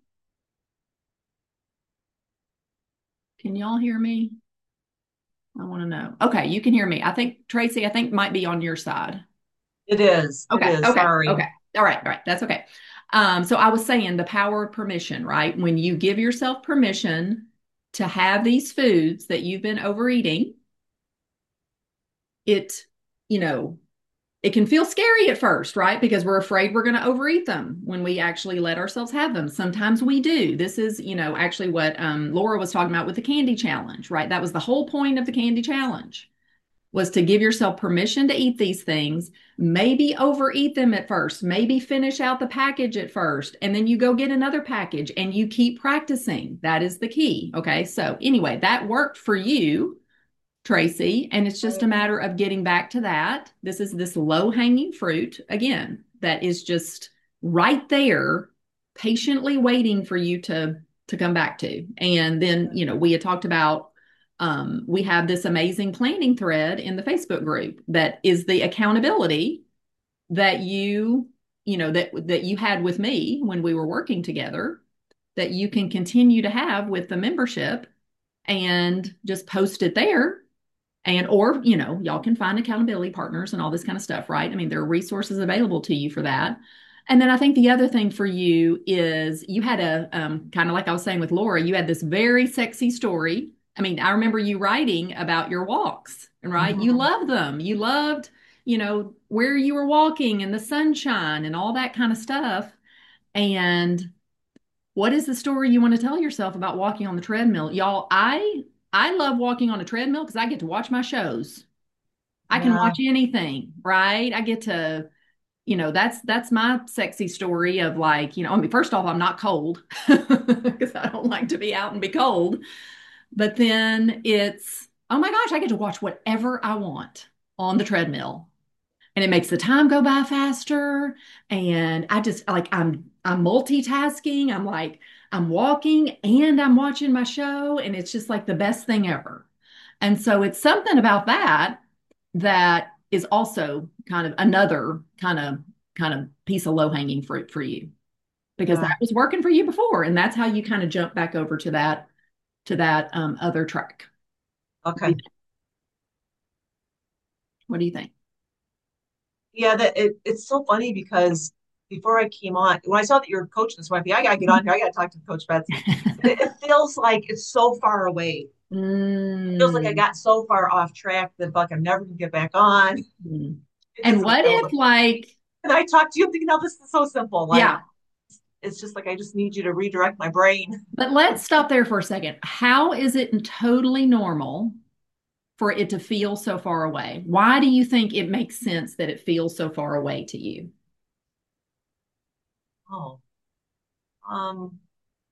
[SPEAKER 1] Can y'all hear me? I want to know. Okay, you can hear me. I think Tracy, I think might be on your side.
[SPEAKER 3] it is. It
[SPEAKER 1] Okay,
[SPEAKER 3] is.
[SPEAKER 1] okay,
[SPEAKER 3] Sorry.
[SPEAKER 1] okay. All right. That's okay. So I was saying the power of permission, right? When you give yourself permission to have these foods that you've been overeating, it, you know, it can feel scary at first, right? Because we're afraid we're going to overeat them when we actually let ourselves have them. Sometimes we do. This is, actually what Laura was talking about with the candy challenge, right? That was the whole point of the candy challenge was to give yourself permission to eat these things, maybe overeat them at first, maybe finish out the package at first, and then you go get another package and you keep practicing. That is the key. Okay. So, anyway, that worked for you, Tracy, and it's just a matter of getting back to that. This is this low hanging fruit, again, that is just right there, patiently waiting for you to come back to. And then, we had talked about we have this amazing planning thread in the Facebook group that is the accountability that that you had with me when we were working together that you can continue to have with the membership and just post it there and or y'all can find accountability partners and all this kind of stuff, right? I mean, there are resources available to you for that. And then I think the other thing for you is you had a kind of like I was saying with Laura, you had this very sexy story. I mean, I remember you writing about your walks, right? You
[SPEAKER 3] Mhm.
[SPEAKER 1] loved them. You loved where you were walking and the sunshine and all that kind of stuff. And what is the story you want to tell yourself about walking on the treadmill? Y'all, I love walking on a treadmill because I get to watch my shows. I can
[SPEAKER 3] Yeah.
[SPEAKER 1] watch anything, right? I get to, that's my sexy story of like, I mean, first off, I'm not cold because I don't like to be out and be cold. But then it's, oh my gosh, I get to watch whatever I want on the treadmill and it makes the time go by faster. And I just like I'm multitasking. I'm like I'm walking and I'm watching my show, and it's just like the best thing ever. And so it's something about that that is also kind of another kind of piece of low hanging fruit for you because
[SPEAKER 3] Yeah.
[SPEAKER 1] that was working for you before, and that's how you kind of jump back over to that other track.
[SPEAKER 3] Okay.
[SPEAKER 1] What do you think?
[SPEAKER 3] Yeah, it's so funny because before I came on, when I saw that you're coaching this, might be I gotta get on here. I gotta talk to Coach Betsy. It feels like it's so far away. It feels like I
[SPEAKER 1] Mm.
[SPEAKER 3] got so far off track that like I'm never gonna get back on.
[SPEAKER 1] Mm.
[SPEAKER 3] It
[SPEAKER 1] And
[SPEAKER 3] doesn't
[SPEAKER 1] what
[SPEAKER 3] feel.
[SPEAKER 1] if, like,
[SPEAKER 3] And I talk to you, I'm thinking, oh, this is so simple. Like
[SPEAKER 1] yeah,
[SPEAKER 3] it's just like I just need you to redirect my brain.
[SPEAKER 1] but let's stop there for a second. How is it totally normal for it to feel so far away? Why do you think it makes sense that it feels so far away to you?
[SPEAKER 3] Oh, um,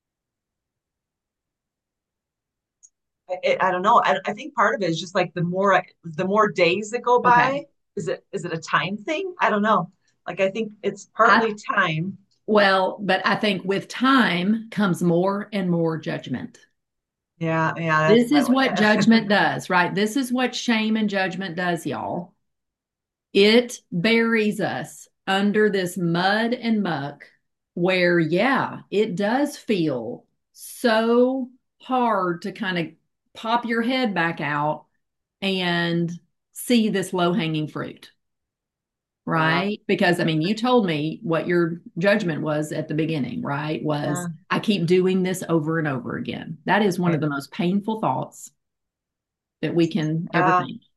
[SPEAKER 3] I don't know. I think part of it is just like the more days that go
[SPEAKER 1] Okay.
[SPEAKER 3] by, is it a time thing? I don't know. Like I think it's
[SPEAKER 1] I,
[SPEAKER 3] partly time.
[SPEAKER 1] well, but I think with time comes more and more judgment.
[SPEAKER 3] Yeah, yeah, that's
[SPEAKER 1] This is
[SPEAKER 3] probably
[SPEAKER 1] what
[SPEAKER 3] what.
[SPEAKER 1] judgment does, right? This is what shame and judgment does, y'all. It buries us under this mud and muck where, yeah, it does feel so hard to kind of pop your head back out and see this low hanging fruit,
[SPEAKER 3] Yeah.
[SPEAKER 1] right? Because I mean, you told me what your judgment was at the beginning, right? Was
[SPEAKER 3] Yeah.
[SPEAKER 1] I keep doing this over and over again. That is one of
[SPEAKER 3] Right.
[SPEAKER 1] the most painful thoughts that we can ever
[SPEAKER 3] Yeah.
[SPEAKER 1] think.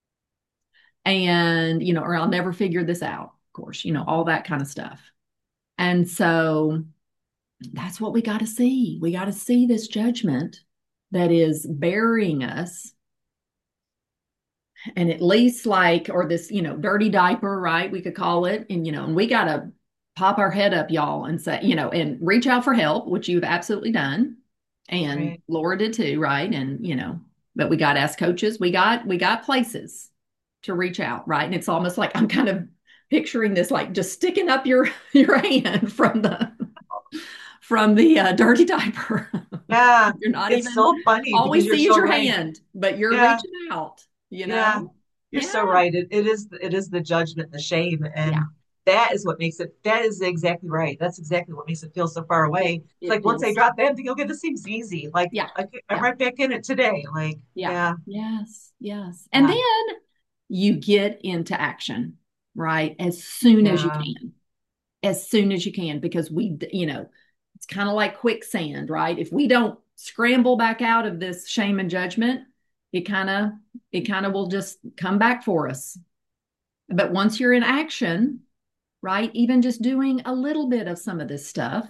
[SPEAKER 1] And, or I'll never figure this out, of course, all that kind of stuff. And so that's what we got to see. We got to see this judgment that is burying us, and at least like, or this, dirty diaper, right? We could call it. And we got to pop our head up, y'all, and say, and reach out for help, which you've absolutely done. And
[SPEAKER 3] Right.
[SPEAKER 1] Laura did too, right? And, but we got to ask coaches. We got places to reach out, right? And it's almost like I'm kind of picturing this, like just sticking up your hand from the dirty diaper.
[SPEAKER 3] Yeah.
[SPEAKER 1] You're not
[SPEAKER 3] It's
[SPEAKER 1] even
[SPEAKER 3] so funny
[SPEAKER 1] all we
[SPEAKER 3] because you're
[SPEAKER 1] see is
[SPEAKER 3] so
[SPEAKER 1] your
[SPEAKER 3] right.
[SPEAKER 1] hand, but you're
[SPEAKER 3] Yeah.
[SPEAKER 1] reaching out, you
[SPEAKER 3] Yeah.
[SPEAKER 1] know?
[SPEAKER 3] You're
[SPEAKER 1] Yeah.
[SPEAKER 3] so right. It is the judgment, the shame,
[SPEAKER 1] Yeah.
[SPEAKER 3] and that is exactly right. That's exactly what makes it feel so far
[SPEAKER 1] It
[SPEAKER 3] away. It's
[SPEAKER 1] it
[SPEAKER 3] like once I
[SPEAKER 1] feels,
[SPEAKER 3] drop that, I think, okay, this seems easy. Like
[SPEAKER 1] yeah.
[SPEAKER 3] I'm
[SPEAKER 1] Yeah.
[SPEAKER 3] right back in it today. Like,
[SPEAKER 1] Yeah.
[SPEAKER 3] yeah,
[SPEAKER 1] Yes. Yes. And
[SPEAKER 3] yeah,
[SPEAKER 1] then you get into action, right? As soon as you
[SPEAKER 3] yeah,
[SPEAKER 1] can. As soon as you can, because it's kind of like quicksand, right? If we don't scramble back out of this shame and judgment, it kind of will just come back for us. But once you're in action, right, even just doing a little bit of some of this stuff,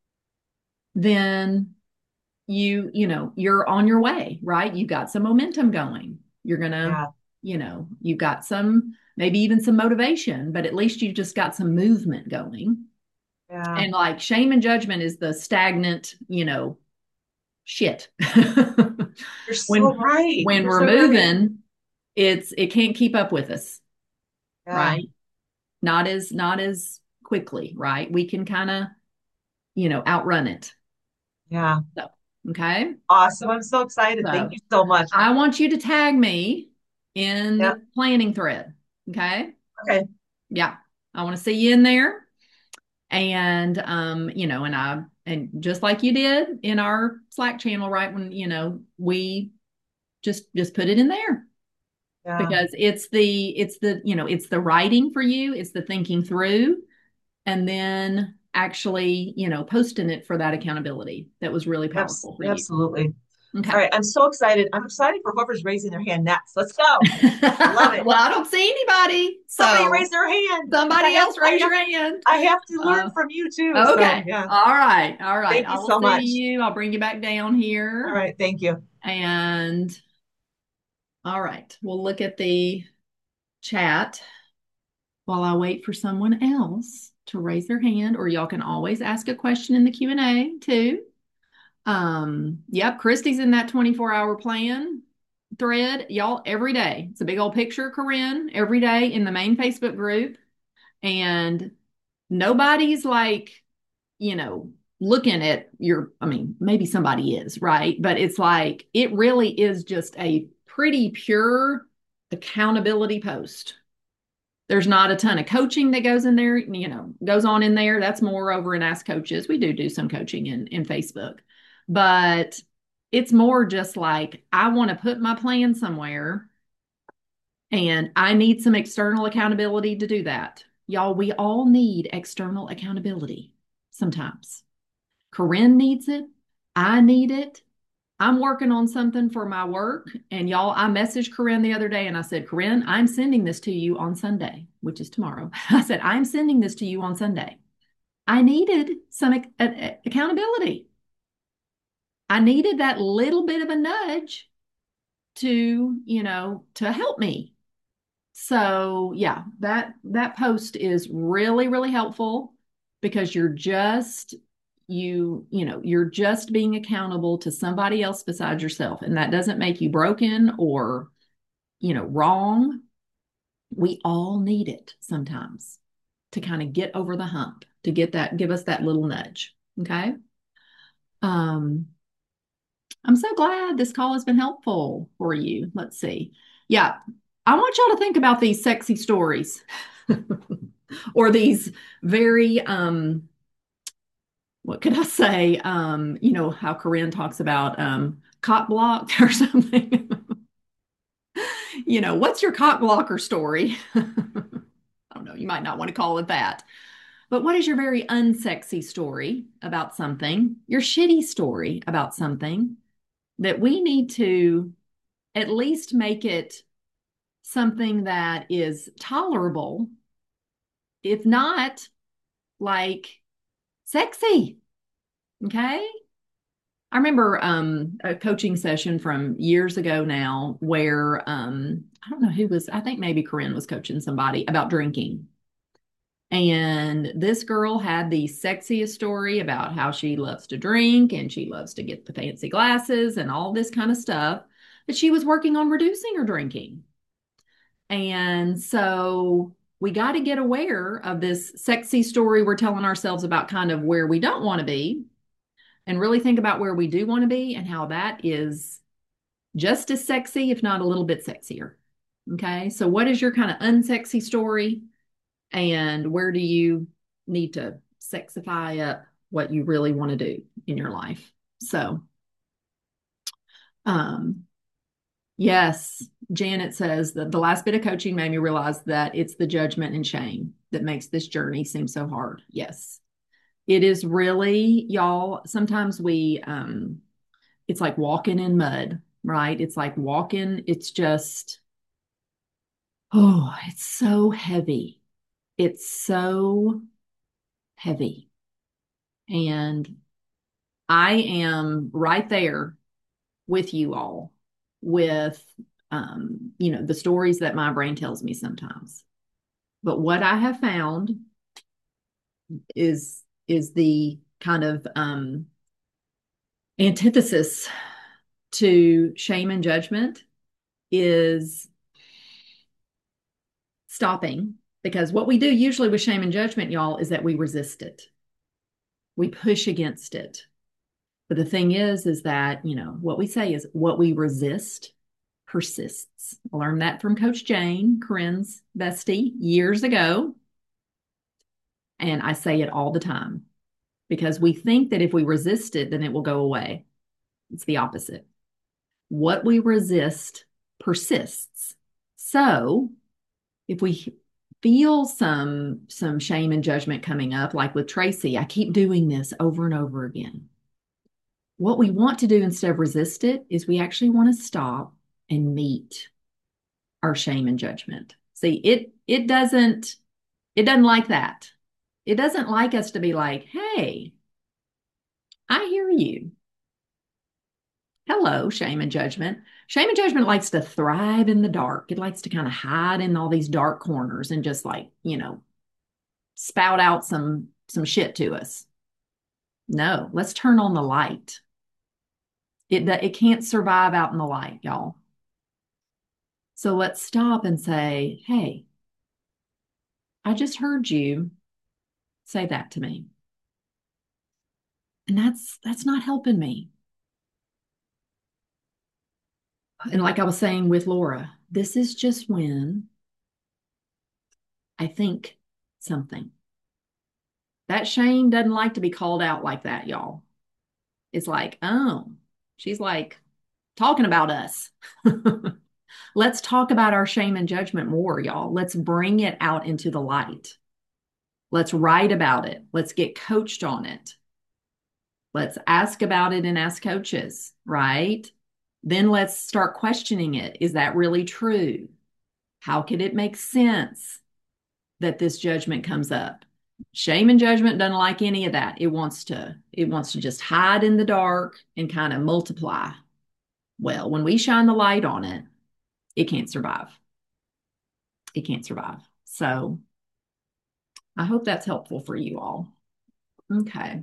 [SPEAKER 1] then you're on your way, right? You got some momentum going. You're gonna,
[SPEAKER 3] yeah,
[SPEAKER 1] you've got some, maybe even some motivation, but at least you've just got some movement going.
[SPEAKER 3] yeah.
[SPEAKER 1] And like shame and judgment is the stagnant, shit.
[SPEAKER 3] You're so
[SPEAKER 1] when
[SPEAKER 3] right.
[SPEAKER 1] when
[SPEAKER 3] You're
[SPEAKER 1] we're
[SPEAKER 3] so right.
[SPEAKER 1] moving, it can't keep up with us,
[SPEAKER 3] Yeah,
[SPEAKER 1] right? Not as quickly, right? We can kind of, outrun it.
[SPEAKER 3] yeah.
[SPEAKER 1] So, okay.
[SPEAKER 3] Awesome. I'm so excited. Thank
[SPEAKER 1] So
[SPEAKER 3] you so much.
[SPEAKER 1] I want you to tag me in
[SPEAKER 3] Yep.
[SPEAKER 1] the planning thread. Okay.
[SPEAKER 3] Okay.
[SPEAKER 1] Yeah. I want to see you in there. And and just like you did in our Slack channel, right? When, we just put it in there,
[SPEAKER 3] Yeah.
[SPEAKER 1] because it's the writing for you, it's the thinking through, and then actually, posting it for that accouability that was really powerful for you.
[SPEAKER 3] Absolutely. All
[SPEAKER 1] Okay.
[SPEAKER 3] right. I'm so excited. I'm excited for whoever's raising their hand next. Let's go. I love it.
[SPEAKER 1] Well, I don't see anybody.
[SPEAKER 3] Somebody raise
[SPEAKER 1] So
[SPEAKER 3] their hand because
[SPEAKER 1] somebody else raise your hand.
[SPEAKER 3] I have to learn
[SPEAKER 1] Uh,
[SPEAKER 3] from you too. So
[SPEAKER 1] okay.
[SPEAKER 3] yeah.
[SPEAKER 1] All right. All right.
[SPEAKER 3] Thank
[SPEAKER 1] I
[SPEAKER 3] you
[SPEAKER 1] will
[SPEAKER 3] so
[SPEAKER 1] see
[SPEAKER 3] much.
[SPEAKER 1] you. I'll bring you back down
[SPEAKER 3] All
[SPEAKER 1] here.
[SPEAKER 3] right. Thank you.
[SPEAKER 1] And all right. We'll look at the chat while I wait for someone else to raise their hand, or y'all can always ask a question in the Q&A too. Yep, Christy's in that 24-hour plan thread, y'all, every day. It's a big old picture of Corinne every day in the main Facebook group. And nobody's like, looking at I mean, maybe somebody is, right? But it's like, it really is just a pretty pure accountability post. There's not a ton of coaching that goes in there, goes on in there. That's more over in Ask Coaches. We do some coaching in Facebook, but it's more just like, I want to put my plan somewhere and I need some external accountability to do that. Y'all, we all need external accountability sometimes. Corinne needs it. I need it. I'm working on something for my work. And y'all, I messaged Corinne the other day and I said, Corinne, I'm sending this to you on Sunday, which is tomorrow. I said, I'm sending this to you on Sunday. I needed some accountability. I needed that little bit of a nudge to help me. So yeah, that post is really, really helpful, because you're just being accountable to somebody else besides yourself. And that doesn't make you broken or, wrong. We all need it sometimes to kind of get over the hump, to give us that little nudge. Okay. Um, I'm so glad this call has been helpful for you. Let's see. Yeah. I want y'all to think about these sexy stories or these very, what could I say? How Corinne talks about cock blocked or something. What's your cock blocker story? I don't know. You You might not want to call it that. But what is your very unsexy story about something, your shitty story about something that we need to at least make it something that is tolerable, if not like sexy? Okay. I remember a coaching session from years ago now where I don't know who was, I think maybe Corinne was coaching somebody about drinking. And this girl had the sexiest story about how she loves to drink and she loves to get the fancy glasses and all this kind of stuff. But she was working on reducing her drinking. And so we got to get aware of this sexy story we're telling ourselves about kind of where we don't want to be and really think about where we do want to be and how that is just as sexy, if not a little bit sexier. Okay. So, what is your kind of unsexy story? And where do you need to sexify up what you really want to do in your life? So, um, yes, Janet says that the last bit of coaching made me realize that it's the judgment and shame that makes this journey seem so hard. Yes, it is really, y'all. Sometimes it's like walking in mud, right? It's like walking, it's just, oh, it's so heavy. It's so heavy. And I am right there with you all with, the stories that my brain tells me sometimes. But what I have found is the kind of antithesis to shame and judgment is stopping, because what we do usually with shame and judgment, y'all, is that we resist it. We push against it. But the thing is that, what we say is what we resist persists. I learned that from Coach Jane, Corinne's bestie, years ago. And I say it all the time because we think that if we resist it, then it will go away. It's the opposite. What we resist persists. So if we feel some shame and judgment coming up, like with Tracy, I keep doing this over and over again. What we want to do instead of resist it is we actually want to stop and meet our shame and judgment. See, it doesn't like that. It doesn't like us to be like, "Hey, I hear you. Hello, shame and judgment." Shame and judgment likes to thrive in the dark. It likes to kind of hide in all these dark corners and just like, spout out some shit to us. No, let's turn on the light. It can't survive out in the light, y'all. So let's stop and say, "Hey, I just heard you say that to me." And that's not helping me. And like I was saying with Laura, this is just when I think something. That shame doesn't like to be called out like that, y'all. It's like, oh, she's like talking about us. Let's talk about our shame and judgment more, y'all. Let's bring it out into the light. Let's write about it. Let's get coached on it. Let's ask about it and ask coaches, right? Then let's start questioning it. Is that really true? How could it make sense that this judgment comes up? Shame and judgment doesn't like any of that. It wants to just hide in the dark and kind of multiply. Well, when we shine the light on it, it can't survive. It can't survive. So I hope that's helpful for you all. Okay.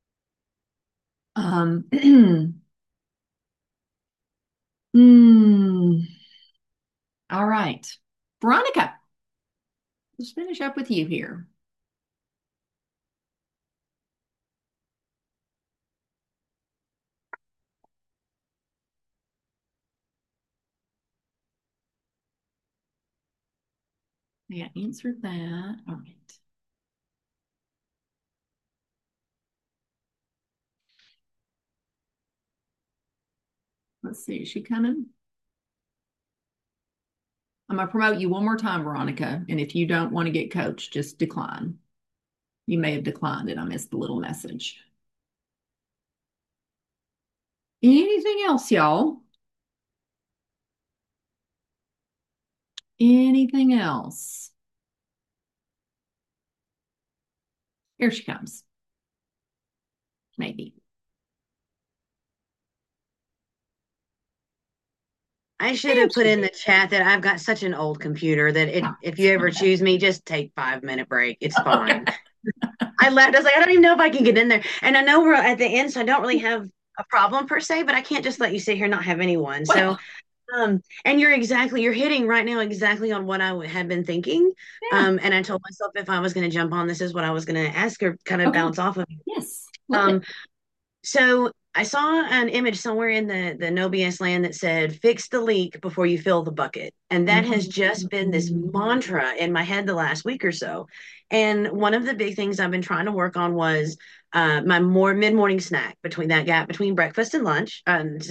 [SPEAKER 1] Hmm. All right. Veronica, let's finish up with you here. Yeah, answered that. All right. Let's see. Is she coming? I'm going to promote you one more time, Veronica. And if you don't want to get coached, just decline. You may have declined it. I missed the little message. Anything else, y'all? Anything else? Here she comes. Maybe.
[SPEAKER 4] I should
[SPEAKER 1] There
[SPEAKER 4] have put
[SPEAKER 1] she
[SPEAKER 4] in the chat that I've got such an old computer that
[SPEAKER 1] is.
[SPEAKER 4] if you ever choose me, just take 5 minute break. It's
[SPEAKER 1] Okay.
[SPEAKER 4] fine. I left. I was like, I don't even know if I can get in there. And I know we're at the end, so I don't really have a problem per se, but I can't just let you sit here and not have anyone. So,
[SPEAKER 1] Well,
[SPEAKER 4] and you're hitting right now exactly on what I had been thinking.
[SPEAKER 1] yeah.
[SPEAKER 4] And I told myself if I was going to jump on, this is what I was going to ask her, kind of
[SPEAKER 1] Okay.
[SPEAKER 4] bounce off of.
[SPEAKER 1] Yes. Love it.
[SPEAKER 4] Um, so I saw an image somewhere in the No BS land that said, fix the leak before you fill the bucket. And that has just been this mantra in my head the last week or so. And one of the big things I've been trying to work on was my more mid-morning snack between that gap between breakfast and lunch.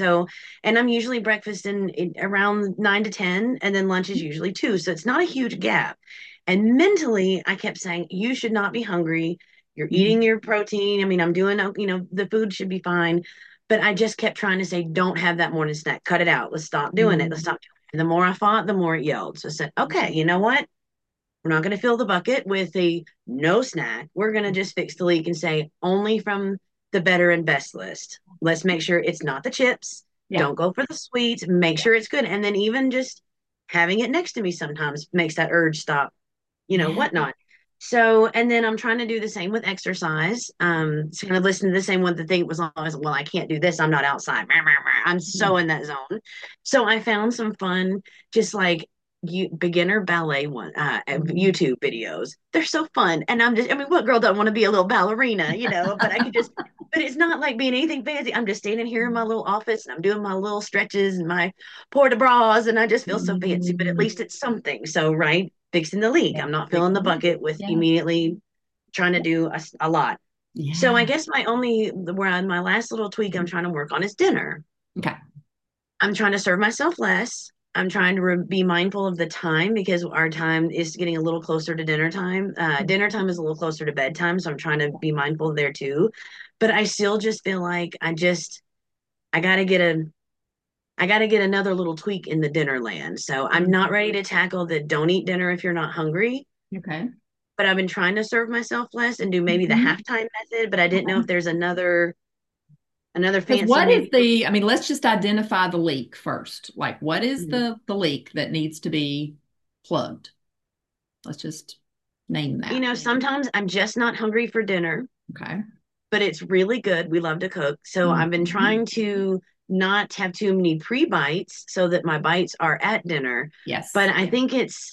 [SPEAKER 4] And I'm usually breakfast in around 9 to 10, and then lunch is usually 2. So it's not a huge gap. And mentally, I kept saying, you should not be hungry. You're eating your protein. I mean, I'm doing, the food should be fine. But I just kept trying to say, don't have that morning snack. Cut it out. Let's stop doing it. Let's stop doing it. And the more I fought, the more it yelled. So I said, okay, you know what? We're not going to fill the bucket with a no snack. We're going to just fix the leak and say only from the better and best list. Let's make sure it's not the chips.
[SPEAKER 1] Yeah.
[SPEAKER 4] Don't go for the sweets. Make sure it's good. And then even just having it next to me sometimes makes that urge stop,
[SPEAKER 1] Yeah.
[SPEAKER 4] whatnot. So, and then I'm trying to do the same with exercise. So kind of listen to the same one that think was always, well, I can't do this. I'm not outside. I'm so in that zone. So I found some fun, just like beginner ballet YouTube videos. They're so fun. And I mean, what girl doesn't want to be a little ballerina, but I could just, but it's not like being anything fancy. I'm just standing here in my little office and I'm doing my little stretches and my port de bras and I just feel so fancy, but at least it's something. So, right, fixing the leak. I'm not filling the bucket with
[SPEAKER 1] Yeah.
[SPEAKER 4] immediately trying to do a lot. So I
[SPEAKER 1] Yeah.
[SPEAKER 4] guess my last little tweak I'm trying to work on is dinner.
[SPEAKER 1] Okay.
[SPEAKER 4] I'm trying to serve myself less. I'm trying to be mindful of the time because our time is getting a little closer to dinner time. Dinner time is a little closer to bedtime, so I'm trying to be mindful there too. But I still just feel like I gotta get another little tweak in the dinner land. So I'm not ready to tackle the don't eat dinner if you're not hungry,
[SPEAKER 1] Okay.
[SPEAKER 4] but I've been trying to serve myself less and do maybe the
[SPEAKER 1] Mhm.
[SPEAKER 4] halftime method, but I didn't know if there's another
[SPEAKER 1] Because
[SPEAKER 4] fancy
[SPEAKER 1] what is
[SPEAKER 4] maybe.
[SPEAKER 1] I mean, let's just identify the leak first. Like, what is the leak that needs to be plugged? Let's just name that.
[SPEAKER 4] Sometimes I'm just not hungry for dinner,
[SPEAKER 1] Okay.
[SPEAKER 4] but it's really good. We love to cook. So I've been
[SPEAKER 1] Mhm.
[SPEAKER 4] trying to not have too many pre-bites so that my bites are at dinner. But
[SPEAKER 1] Yes.
[SPEAKER 4] I think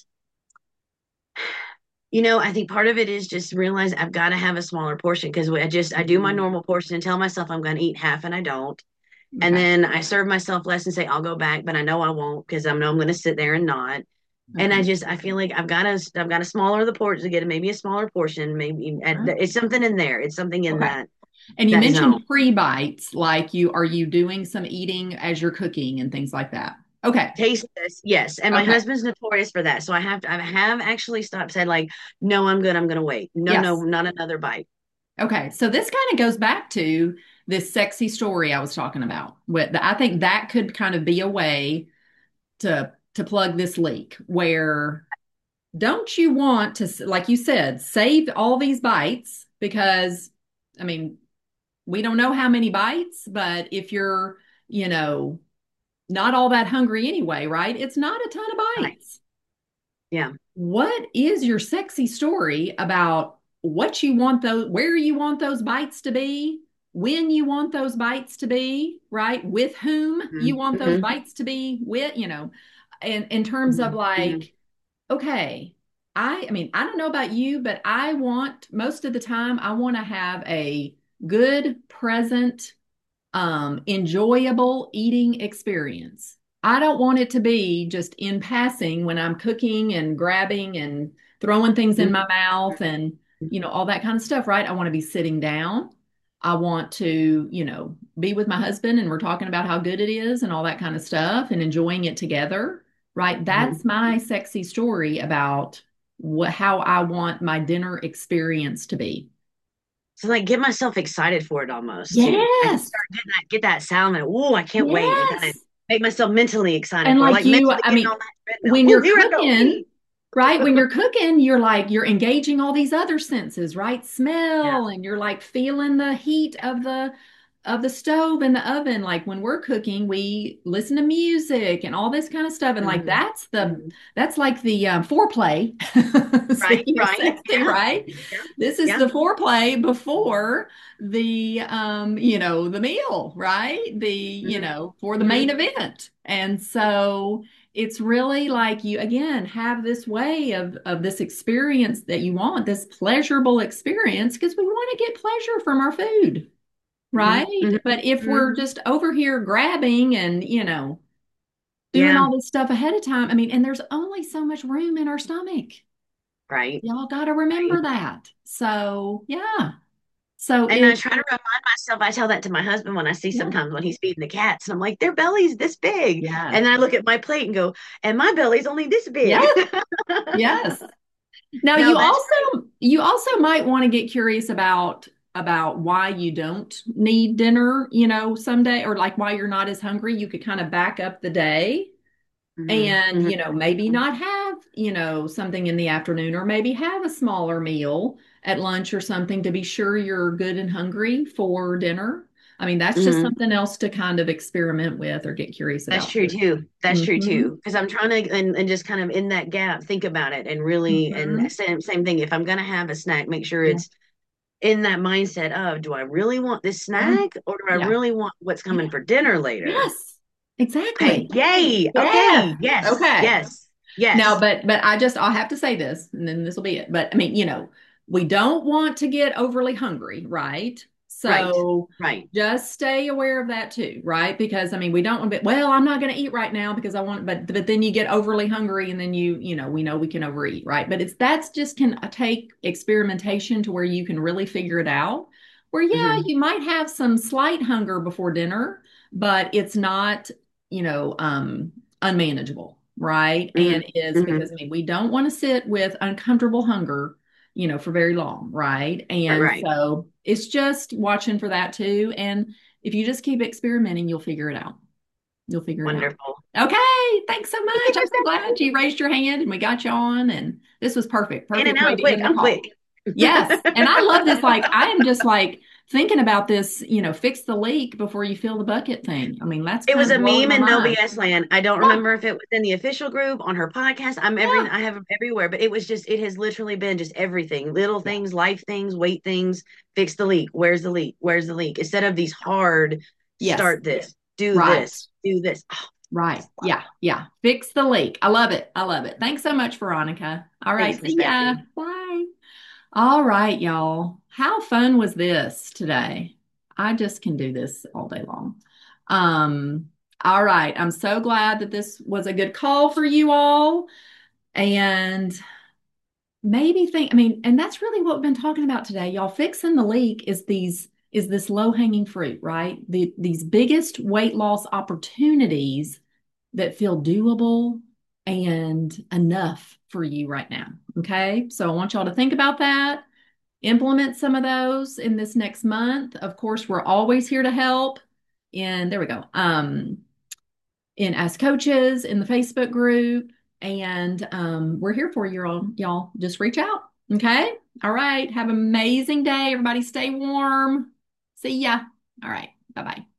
[SPEAKER 4] I think part of it is just realize I've got to have a smaller portion because I do my normal portion and tell myself I'm going to eat half and I don't. And
[SPEAKER 1] Okay.
[SPEAKER 4] then I serve myself less and say I'll go back, but I know I won't because I know I'm going to sit there and not. And
[SPEAKER 1] Okay.
[SPEAKER 4] I feel like I've got to smaller the portion to get maybe a smaller portion. Maybe
[SPEAKER 1] Okay.
[SPEAKER 4] it's something in there. It's something in
[SPEAKER 1] Okay.
[SPEAKER 4] that
[SPEAKER 1] And you
[SPEAKER 4] that zone.
[SPEAKER 1] mentioned pre-bites, like are you doing some eating as you're cooking and things like that? Okay.
[SPEAKER 4] Taste this, yes. And my
[SPEAKER 1] Okay.
[SPEAKER 4] husband's notorious for that. So I have actually stopped said like, no, I'm good. I'm going to wait. No, no,
[SPEAKER 1] Yes.
[SPEAKER 4] not another bite.
[SPEAKER 1] Okay. So this kind of goes back to this sexy story I was talking about. I think that could kind of be a way to plug this leak where don't you want to, like you said, save all these bites because, I mean, we don't know how many bites, but if you're, you know, not all that hungry anyway, right? It's not a ton of
[SPEAKER 4] Right.
[SPEAKER 1] bites.
[SPEAKER 4] Yeah.
[SPEAKER 1] What is your sexy story about what you want where you want those bites to be, when you want those bites to be, right? With whom you want those
[SPEAKER 4] Mm-hmm.
[SPEAKER 1] bites to be with, in terms of like, okay, I mean, I don't know about you, but I want most of the time, I want to have a good, present, enjoyable eating experience. I don't want it to be just in passing when I'm cooking and grabbing and throwing things in my mouth and, all that kind of stuff, right? I want to be sitting down. I want to, be with my husband and we're talking about how good it is and all that kind of stuff and enjoying it together. right? That's my sexy story about how I want my dinner experience to be.
[SPEAKER 4] So like get myself excited for it almost too. I can
[SPEAKER 1] Yes.
[SPEAKER 4] start get that sound and oh, I can't wait and kind of
[SPEAKER 1] Yes.
[SPEAKER 4] make myself mentally excited
[SPEAKER 1] And
[SPEAKER 4] for it.
[SPEAKER 1] like
[SPEAKER 4] Like
[SPEAKER 1] you,
[SPEAKER 4] mentally
[SPEAKER 1] I
[SPEAKER 4] getting
[SPEAKER 1] mean,
[SPEAKER 4] on that treadmill.
[SPEAKER 1] when
[SPEAKER 4] Oh,
[SPEAKER 1] you're
[SPEAKER 4] here I go.
[SPEAKER 1] cooking, right? When you're cooking, you're like, you're engaging all these other senses, right?
[SPEAKER 4] Yeah.
[SPEAKER 1] Smell, and you're like feeling the heat of the stove and the oven. Like when we're cooking, we listen to music and all this kind of stuff. And like
[SPEAKER 4] Mhm. Mhm.
[SPEAKER 1] that's like the foreplay.
[SPEAKER 4] Right,
[SPEAKER 1] Speaking of
[SPEAKER 4] right.
[SPEAKER 1] sexy,
[SPEAKER 4] Yeah.
[SPEAKER 1] right?
[SPEAKER 4] Yeah.
[SPEAKER 1] This is
[SPEAKER 4] Yeah.
[SPEAKER 1] the foreplay before the the meal, right? The
[SPEAKER 4] Mhm.
[SPEAKER 1] for the main
[SPEAKER 4] Mhm.
[SPEAKER 1] event. And so it's really like you again have this way of this experience that you want, this pleasurable experience, because we want to get pleasure from our food,
[SPEAKER 4] Mhm.
[SPEAKER 1] right?
[SPEAKER 4] Mhm.
[SPEAKER 1] But if we're
[SPEAKER 4] Mhm.
[SPEAKER 1] just over here grabbing and doing
[SPEAKER 4] Yeah.
[SPEAKER 1] all this stuff ahead of time, I mean, and there's only so much room in our stomach.
[SPEAKER 4] Right.
[SPEAKER 1] Y'all got to
[SPEAKER 4] Right.
[SPEAKER 1] remember that. So yeah, so
[SPEAKER 4] And I
[SPEAKER 1] it
[SPEAKER 4] try to remind myself, I tell that to my husband when I see
[SPEAKER 1] yeah,
[SPEAKER 4] sometimes when he's feeding the cats, and I'm like, their belly's this big.
[SPEAKER 1] yes,
[SPEAKER 4] And then I look at my plate and go, and my belly's only this big.
[SPEAKER 1] yes, yes. Now
[SPEAKER 4] No, that's great.
[SPEAKER 1] you also might want to get curious about why you don't need dinner, someday, or like why you're not as hungry. You could kind of back up the day
[SPEAKER 4] Mhm.
[SPEAKER 1] and,
[SPEAKER 4] Mhm.
[SPEAKER 1] maybe not have, something in the afternoon, or maybe have a smaller meal at lunch or something to be sure you're good and hungry for dinner. I mean, that's just
[SPEAKER 4] Mhm.
[SPEAKER 1] something else to kind of experiment with or get curious
[SPEAKER 4] That's
[SPEAKER 1] about
[SPEAKER 4] true
[SPEAKER 1] too.
[SPEAKER 4] too. That's true
[SPEAKER 1] Mm-hmm.
[SPEAKER 4] too. Because I'm trying to and just kind of in that gap think about it and really
[SPEAKER 1] Mm-hmm.
[SPEAKER 4] and same thing. If I'm gonna have a snack, make sure
[SPEAKER 1] Yeah.
[SPEAKER 4] it's in that mindset of do I really want this
[SPEAKER 1] Yeah.
[SPEAKER 4] snack or do I
[SPEAKER 1] Yeah.
[SPEAKER 4] really want what's coming
[SPEAKER 1] Yeah.
[SPEAKER 4] for dinner later?
[SPEAKER 1] Yes.
[SPEAKER 4] Okay,
[SPEAKER 1] Exactly.
[SPEAKER 4] yay.
[SPEAKER 1] Yeah.
[SPEAKER 4] Okay, yes,
[SPEAKER 1] Okay.
[SPEAKER 4] yes,
[SPEAKER 1] Now,
[SPEAKER 4] yes.
[SPEAKER 1] but I'll have to say this, and then this will be it. But I mean, we don't want to get overly hungry, right?
[SPEAKER 4] Right,
[SPEAKER 1] So
[SPEAKER 4] right.
[SPEAKER 1] just stay aware of that too, right? Because I mean, we don't want to be, well, I'm not going to eat right now because I want, but then you get overly hungry and then we know we can overeat, right? But that's just can take experimentation to where you can really figure it out. Where yeah,
[SPEAKER 4] Hmm.
[SPEAKER 1] you might have some slight hunger before dinner, but it's not, unmanageable, right?
[SPEAKER 4] Hmm.
[SPEAKER 1] And is because
[SPEAKER 4] Hmm.
[SPEAKER 1] I mean, we don't want to sit with uncomfortable hunger, for very long, right? And
[SPEAKER 4] Right.
[SPEAKER 1] so it's just watching for that too. And if you just keep experimenting, you'll figure it out. You'll figure it out.
[SPEAKER 4] Wonderful.
[SPEAKER 1] Okay, thanks so much. I'm so glad you raised your hand and we got you on. And this was perfect.
[SPEAKER 4] In and
[SPEAKER 1] Perfect way
[SPEAKER 4] out
[SPEAKER 1] to
[SPEAKER 4] quick.
[SPEAKER 1] end the
[SPEAKER 4] I'm
[SPEAKER 1] call.
[SPEAKER 4] quick.
[SPEAKER 1] Yes. And I love this. Like, I am just like thinking about this, fix the leak before you fill the bucket thing. I mean, that's
[SPEAKER 4] It
[SPEAKER 1] kind
[SPEAKER 4] was
[SPEAKER 1] of
[SPEAKER 4] a
[SPEAKER 1] blowing
[SPEAKER 4] meme
[SPEAKER 1] my
[SPEAKER 4] in No
[SPEAKER 1] mind.
[SPEAKER 4] BS land. I don't
[SPEAKER 1] Yeah.
[SPEAKER 4] remember if it was in the official group on her podcast.
[SPEAKER 1] Yeah.
[SPEAKER 4] I have them everywhere, but it was just it has literally been just everything, little
[SPEAKER 1] Yeah.
[SPEAKER 4] things, life things, weight things, fix the leak. Where's the leak? Where's the leak? Instead of these hard
[SPEAKER 1] Yes.
[SPEAKER 4] start this,
[SPEAKER 1] Right.
[SPEAKER 4] do this. Oh,
[SPEAKER 1] Right. Yeah. Yeah. Fix the leak. I love it. I love it. Thanks so much, Veronica. All right.
[SPEAKER 4] thanks, Miss
[SPEAKER 1] See ya.
[SPEAKER 4] Betsy.
[SPEAKER 1] Bye. All right, y'all. How fun was this today? I just can do this all day long. Um, all right. I'm so glad that this was a good call for you all. And I mean, and that's really what we've been talking about today. Y'all fixing the leak is this low-hanging fruit, right? These biggest weight loss opportunities that feel doable and enough for you right now. Okay. So I want y'all to think about that, implement some of those in this next month. Of course, we're always here to help. And there we go. In As Coaches in the Facebook group. And we're here for you all. Y'all just reach out. Okay. All right. Have an amazing day. Everybody stay warm. See ya. All right. Bye bye.